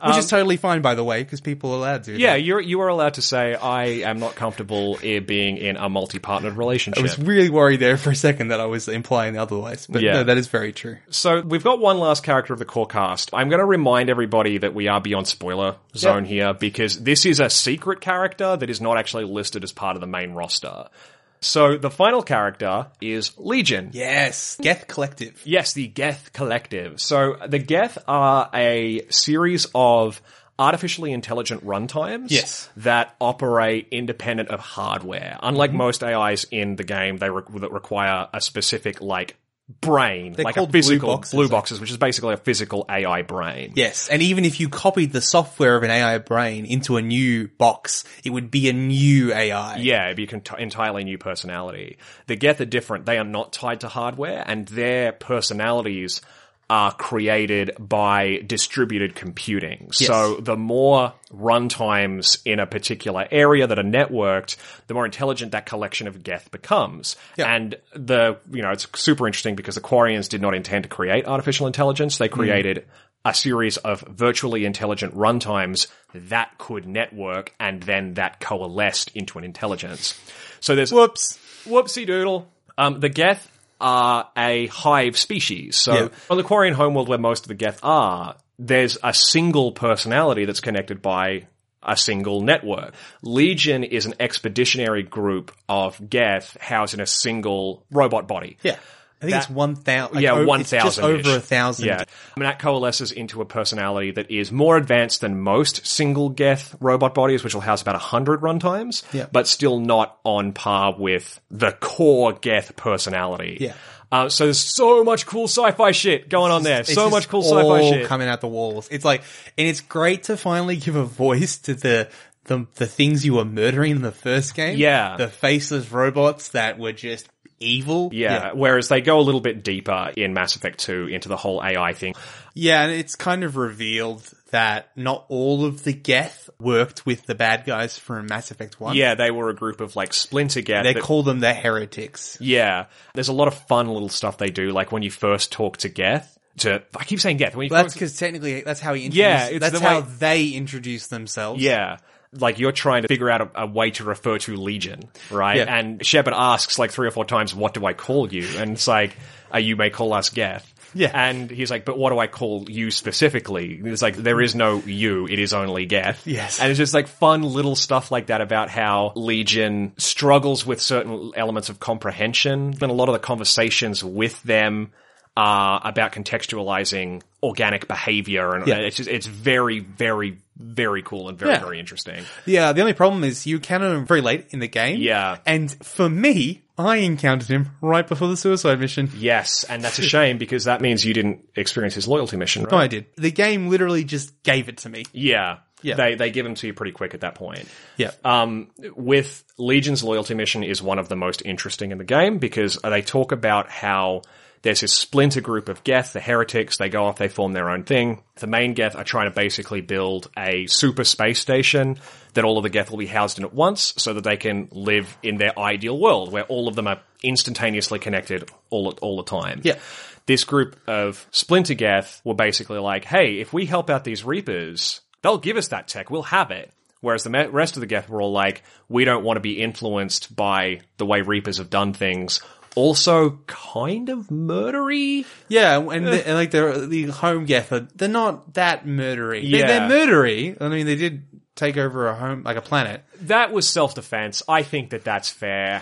Which is totally fine, by the way, because people are allowed to. Yeah, you're, you are allowed to say, I am not comfortable in being in a multi-partnered relationship. I was really worried there for a second that I was implying otherwise, but Yeah. no, that is very true. So we've got one last character of the core cast. I'm going to remind everybody that we are beyond spoiler zone Yep. here, because this is a secret character that is not actually listed as part of the main roster. So the final character is Legion. Yes, Geth Collective. Yes, the Geth Collective. So the Geth are a series of artificially intelligent runtimes Yes. that operate independent of hardware. Unlike Mm-hmm. most A Is in the game, they re- that require a specific, like, brain, They're like a called blue physical boxes, blue like- boxes, which is basically a physical A I brain. Yes, and even if you copied the software of an A I brain into a new box, it would be a new A I. Yeah, it'd be a cont- entirely new personality. The Geth are different. They are not tied to hardware, and their personalities are created by distributed computing. Yes. So the more runtimes in a particular area that are networked, the more intelligent that collection of Geth becomes. Yeah. And the, you know, it's super interesting because the Quarians did not intend to create artificial intelligence. They created a series of virtually intelligent runtimes that could network, and then that coalesced into an intelligence. So there's Whoops. whoopsie doodle. Um, the Geth are a hive species. So Yeah. on the Quarian homeworld, where most of the Geth are, there's a single personality that's connected by a single network. Legion is an expeditionary group of Geth housed in a single robot body. Yeah. I think That- it's one thousand. yeah, one one thousand. Just thousand. over a thousand. Yeah. And that coalesces into a personality that is more advanced than most single Geth robot bodies, which will house about one hundred runtimes, Yeah. but still not on par with the core Geth personality. Yeah. Uh, so there's so much cool sci-fi shit going on there. It's So just much cool all sci-fi shit. coming out the walls. It's like, and it's great to finally give a voice to the the the things you were murdering in the first game. Yeah. The faceless robots that were just evil. Yeah, whereas they go a little bit deeper in Mass Effect two into the whole A I thing. Yeah, and it's kind of revealed that not all of the Geth worked with the bad guys from Mass Effect one. Yeah, they were a group of like splinter Geth. They that- call them the heretics. Yeah, there's a lot of fun little stuff they do, like when you first talk to Geth. To I keep saying Geth. When you Well, that's first, because technically that's how he introduced, Yeah, it's that's the how way- they introduce themselves. yeah, like you're trying to figure out a, a way to refer to Legion, right? Yeah. And Shepard asks like three or four times, "What do I call you?" And it's like, uh, "You may call us Geth." Yeah. And he's like, "But what do I call you specifically?" It's like, there is no you, it is only Geth. Yes. And it's just like fun little stuff like that about how Legion struggles with certain elements of comprehension. And a lot of the conversations with them are about contextualizing organic behavior. And Yeah. it's just, it's very, very, very cool and very, Yeah. very interesting. Yeah, the only problem is you encounter him very late in the game. Yeah. And for me, I encountered him right before the suicide mission. Yes, and that's a shame because that means you didn't experience his loyalty mission, right? No, I did. The game literally just gave it to me. Yeah. Yeah. They they give them to you pretty quick at that point. Yeah. Um, with Legion's loyalty mission is one of the most interesting in the game because they talk about how there's this splinter group of Geth, the heretics. They go off, they form their own thing. The main Geth are trying to basically build a super space station that all of the Geth will be housed in at once so that they can live in their ideal world where all of them are instantaneously connected all, all the time. Yeah. This group of splinter Geth were basically like, hey, if we help out these Reapers, they'll give us that tech. We'll have it. Whereas the me- rest of the Geth were all like, we don't want to be influenced by the way Reapers have done things. Also, kind of murdery. Yeah, and, the, and like the the home Geth, are- they're not that murdery. They- Yeah. They're murdery. I mean, they did take over a home, like a planet. That was self-defense. I think that that's fair.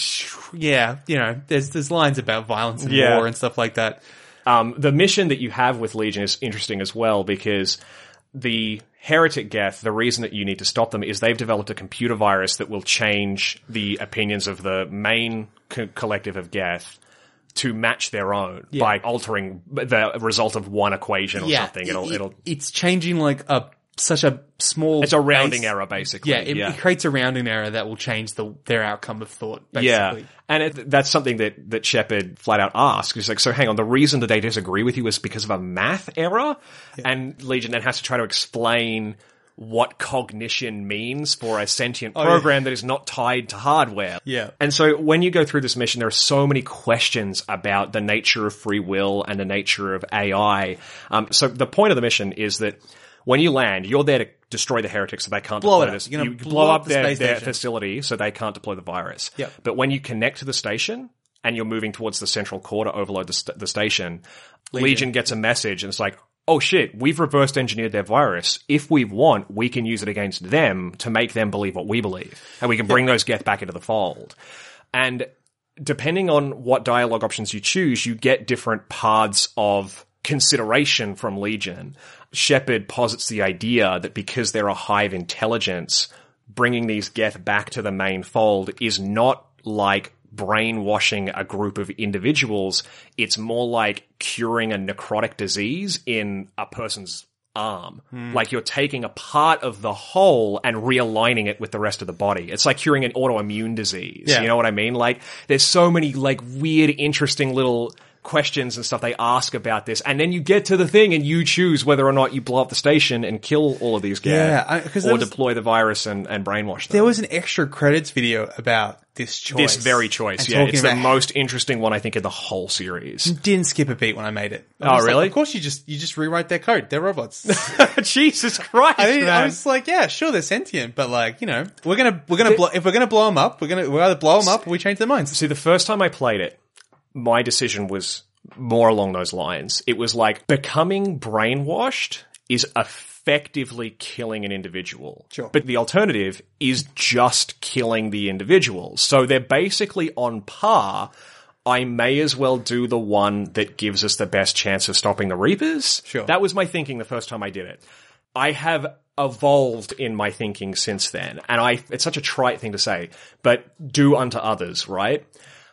Yeah, you know, there's there's lines about violence and Yeah. war and stuff like that. Um, the mission that you have with Legion is interesting as well because the Heretic Geth, the reason that you need to stop them is they've developed a computer virus that will change the opinions of the main co- collective of Geth to match their own Yeah. by altering the result of one equation or Yeah, something. It'll, it- it'll, it's changing like a such a small. it's a rounding base- error, basically. Yeah, it, it creates a rounding error that will change the their outcome of thought. Yeah, Basically. and it, that's something that, that Shepard flat out asks. He's like, so hang on, the reason that they disagree with you is because of a math error? And Legion then has to try to explain what cognition means for a sentient yeah. program that is not tied to hardware. Yeah. And so when you go through this mission, there are so many questions about the nature of free will and the nature of A I. Um, so the point of the mission is that When you land, you're there to destroy the heretics so they can't Blow deploy it up. this. You're gonna you blow blow up up the their, space their station. facility so they can't deploy the virus. Yep. But when you connect to the station and you're moving towards the central core to overload the, st- the station, Legion. Legion gets a message and it's like, oh shit, we've reversed engineered their virus. If we want, we can use it against them to make them believe what we believe. And we can bring those Geth back into the fold. And depending on what dialogue options you choose, you get different paths of consideration from Legion. Shepard posits the idea that because they're a hive intelligence, bringing these Geth back to the main fold is not like brainwashing a group of individuals. It's more like curing a necrotic disease in a person's arm. Mm. Like you're taking a part of the whole and realigning it with the rest of the body. It's like curing an autoimmune disease. Yeah. You know what I mean? Like there's so many like weird, interesting little questions and stuff they ask about this, and then you get to the thing and you choose whether or not you blow up the station and kill all of these guys, yeah, I, or was, deploy the virus and, and brainwash them. There was an extra credits video about this choice. This very choice, yeah. It's the most interesting one, I think, in the whole series. Didn't skip a beat when I made it. I oh, really? Like, of course you just you just rewrite their code. They're robots. Jesus Christ, I, mean, man. I was like, yeah, sure, they're sentient, but like, you know, we're gonna we're gonna blow, if we're gonna blow them up, we're gonna we either blow them up or we change their minds. See, the first time I played it, my decision was more along those lines. It was like becoming brainwashed is effectively killing an individual. Sure. But the alternative is just killing the individual. So they're basically on par. I may as well do the one that gives us the best chance of stopping the Reapers. Sure. That was my thinking the first time I did it. I have evolved in my thinking since then. And I, it's such a trite thing to say, but do unto others, right?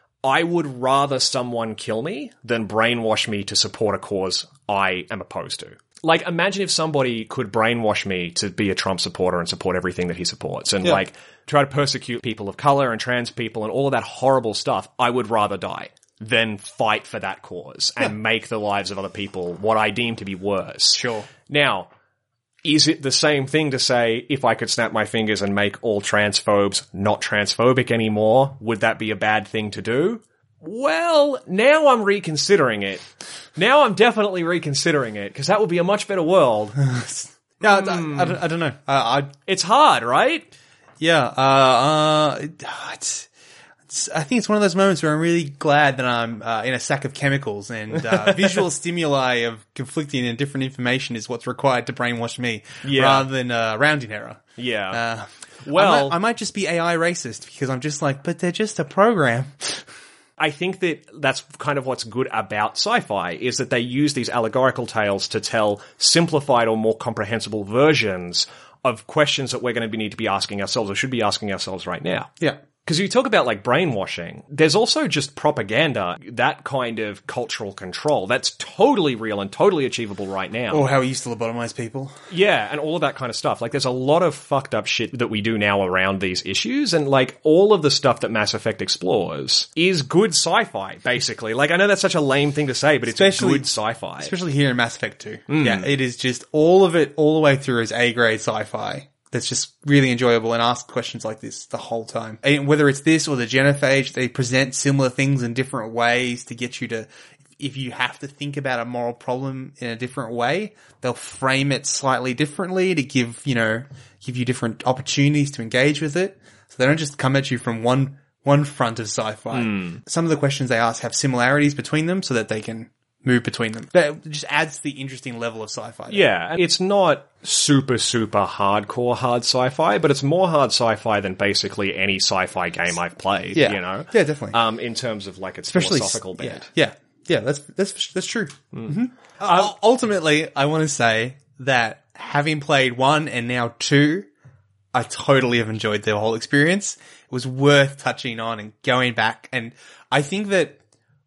I would rather someone kill me than brainwash me to support a cause I am opposed to. Like, imagine if somebody could brainwash me to be a Trump supporter and support everything that he supports and, yeah. like, try to persecute people of color and trans people and all of that horrible stuff. I would rather die than fight for that cause and yeah. make the lives of other people what I deem to be worse. Sure. Now, is it the same thing to say, if I could snap my fingers and make all transphobes not transphobic anymore, would that be a bad thing to do? Well, now I'm reconsidering it. Now I'm definitely reconsidering it, because that would be a much better world. yeah, mm. I, I, don't, I don't know. Uh, I, it's hard, right? Yeah. Uh, uh, it's, it's, I think it's one of those moments where I'm really glad that I'm uh, in a sack of chemicals, and uh, visual stimuli of conflicting and different information is what's required to brainwash me, yeah. rather than uh, rounding error. Yeah. Uh, well, I might, I might just be A I racist, because I'm just like, but they're just a program. I think that that's kind of what's good about sci-fi, is that they use these allegorical tales to tell simplified or more comprehensible versions of questions that we're going to need to be asking ourselves, or should be asking ourselves right now. Yeah. Because you talk about, like, brainwashing, there's also just propaganda, that kind of cultural control. That's totally real and totally achievable right now. Or how we used to lobotomize people. Yeah, and all of that kind of stuff. Like, there's a lot of fucked up shit that we do now around these issues, and, like, all of the stuff that Mass Effect explores is good sci-fi, basically. Like, I know that's such a lame thing to say, but especially, it's good sci-fi. Especially here in Mass Effect two. Mm. Yeah, it is just, all of it, all the way through is A-grade sci-fi. That's just really enjoyable, and ask questions like this the whole time. And whether it's this or the Genophage, they present similar things in different ways to get you to, if you have to think about a moral problem in a different way, they'll frame it slightly differently to give, you know, give you different opportunities to engage with it. So they don't just come at you from one, one front of sci-fi. Mm. Some of the questions they ask have similarities between them so that they can move between them. That just adds the interesting level of sci-fi there. Yeah, it's not super, super hardcore hard sci-fi, but it's more hard sci-fi than basically any sci-fi game I've played, yeah. you know? Yeah, definitely. Um, in terms of, like, its Especially, philosophical bent. Yeah, yeah, yeah, that's, that's, that's true. Mm. Mm-hmm. Uh, ultimately, I want to say that having played one and now two, I totally have enjoyed the whole experience. It was worth touching on and going back, and I think that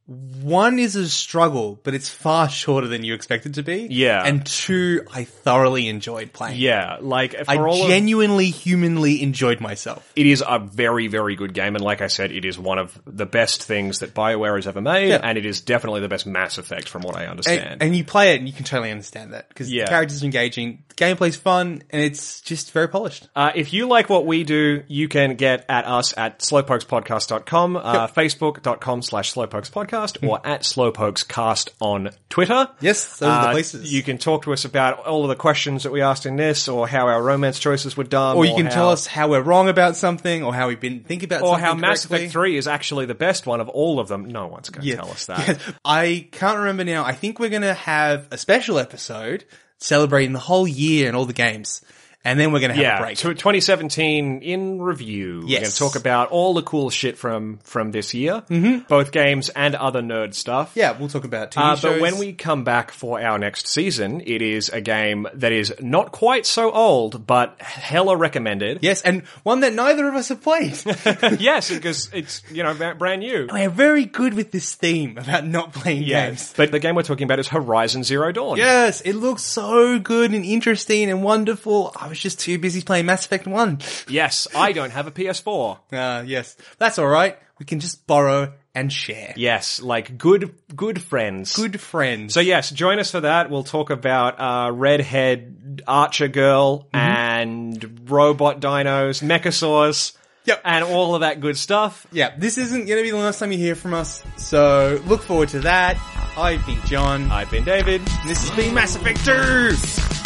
one is a struggle, but it's far shorter than you expect it to be. Yeah. And two, I thoroughly enjoyed playing. Yeah, like, for I all genuinely, of, humanly enjoyed myself. It is a very, very good game, and like I said, it is one of the best things that BioWare has ever made, yeah. and it is definitely the best Mass Effect from what I understand. And, and you play it and you can totally understand that, because yeah. the characters are engaging, the gameplay's fun, and it's just very polished. Uh, if you like what we do, you can get at us at slowpokespodcast dot com, uh, yep. facebook dot com slash slowpokespodcast. Podcast or at Slowpokescast on Twitter. Yes, those are the Uh, places. You can talk to us about all of the questions that we asked in this, or how our romance choices were done, Or you can how, tell us how we're wrong about something, or how we didn't think about or something how Mass correctly. Effect three is actually the best one of all of them. No one's going to Yeah. tell us that. Yeah. I can't remember now. I think we're going to have a special episode celebrating the whole year and all the games. And then we're going to have Yeah, a break. tw- twenty seventeen in review. We're going Yes. to talk about all the cool shit from from this year, mm-hmm. both games and other nerd stuff. Yeah, we'll talk about T V Uh, shows. but when we come back for our next season, it is a game that is not quite so old, but hella recommended. Yes, and one that neither of us have played. Yes, because it's, you know, ba- brand new. We're very good with this theme about not playing games. But the game we're talking about is Horizon Zero Dawn. Yes, it looks so good and interesting and wonderful. I was just too busy playing Mass Effect one. Yes, I don't have a P S four. Uh, yes, that's alright. We can just borrow and share. Yes, like good good friends. Good friends. So yes, join us for that. We'll talk about uh, redhead archer girl Mm-hmm. and robot dinos, mechasaurs, Yep. and all of that good stuff. Yeah, this isn't going to be the last time you hear from us, so look forward to that. I've been John. I've been David. This has been Mass Effect two!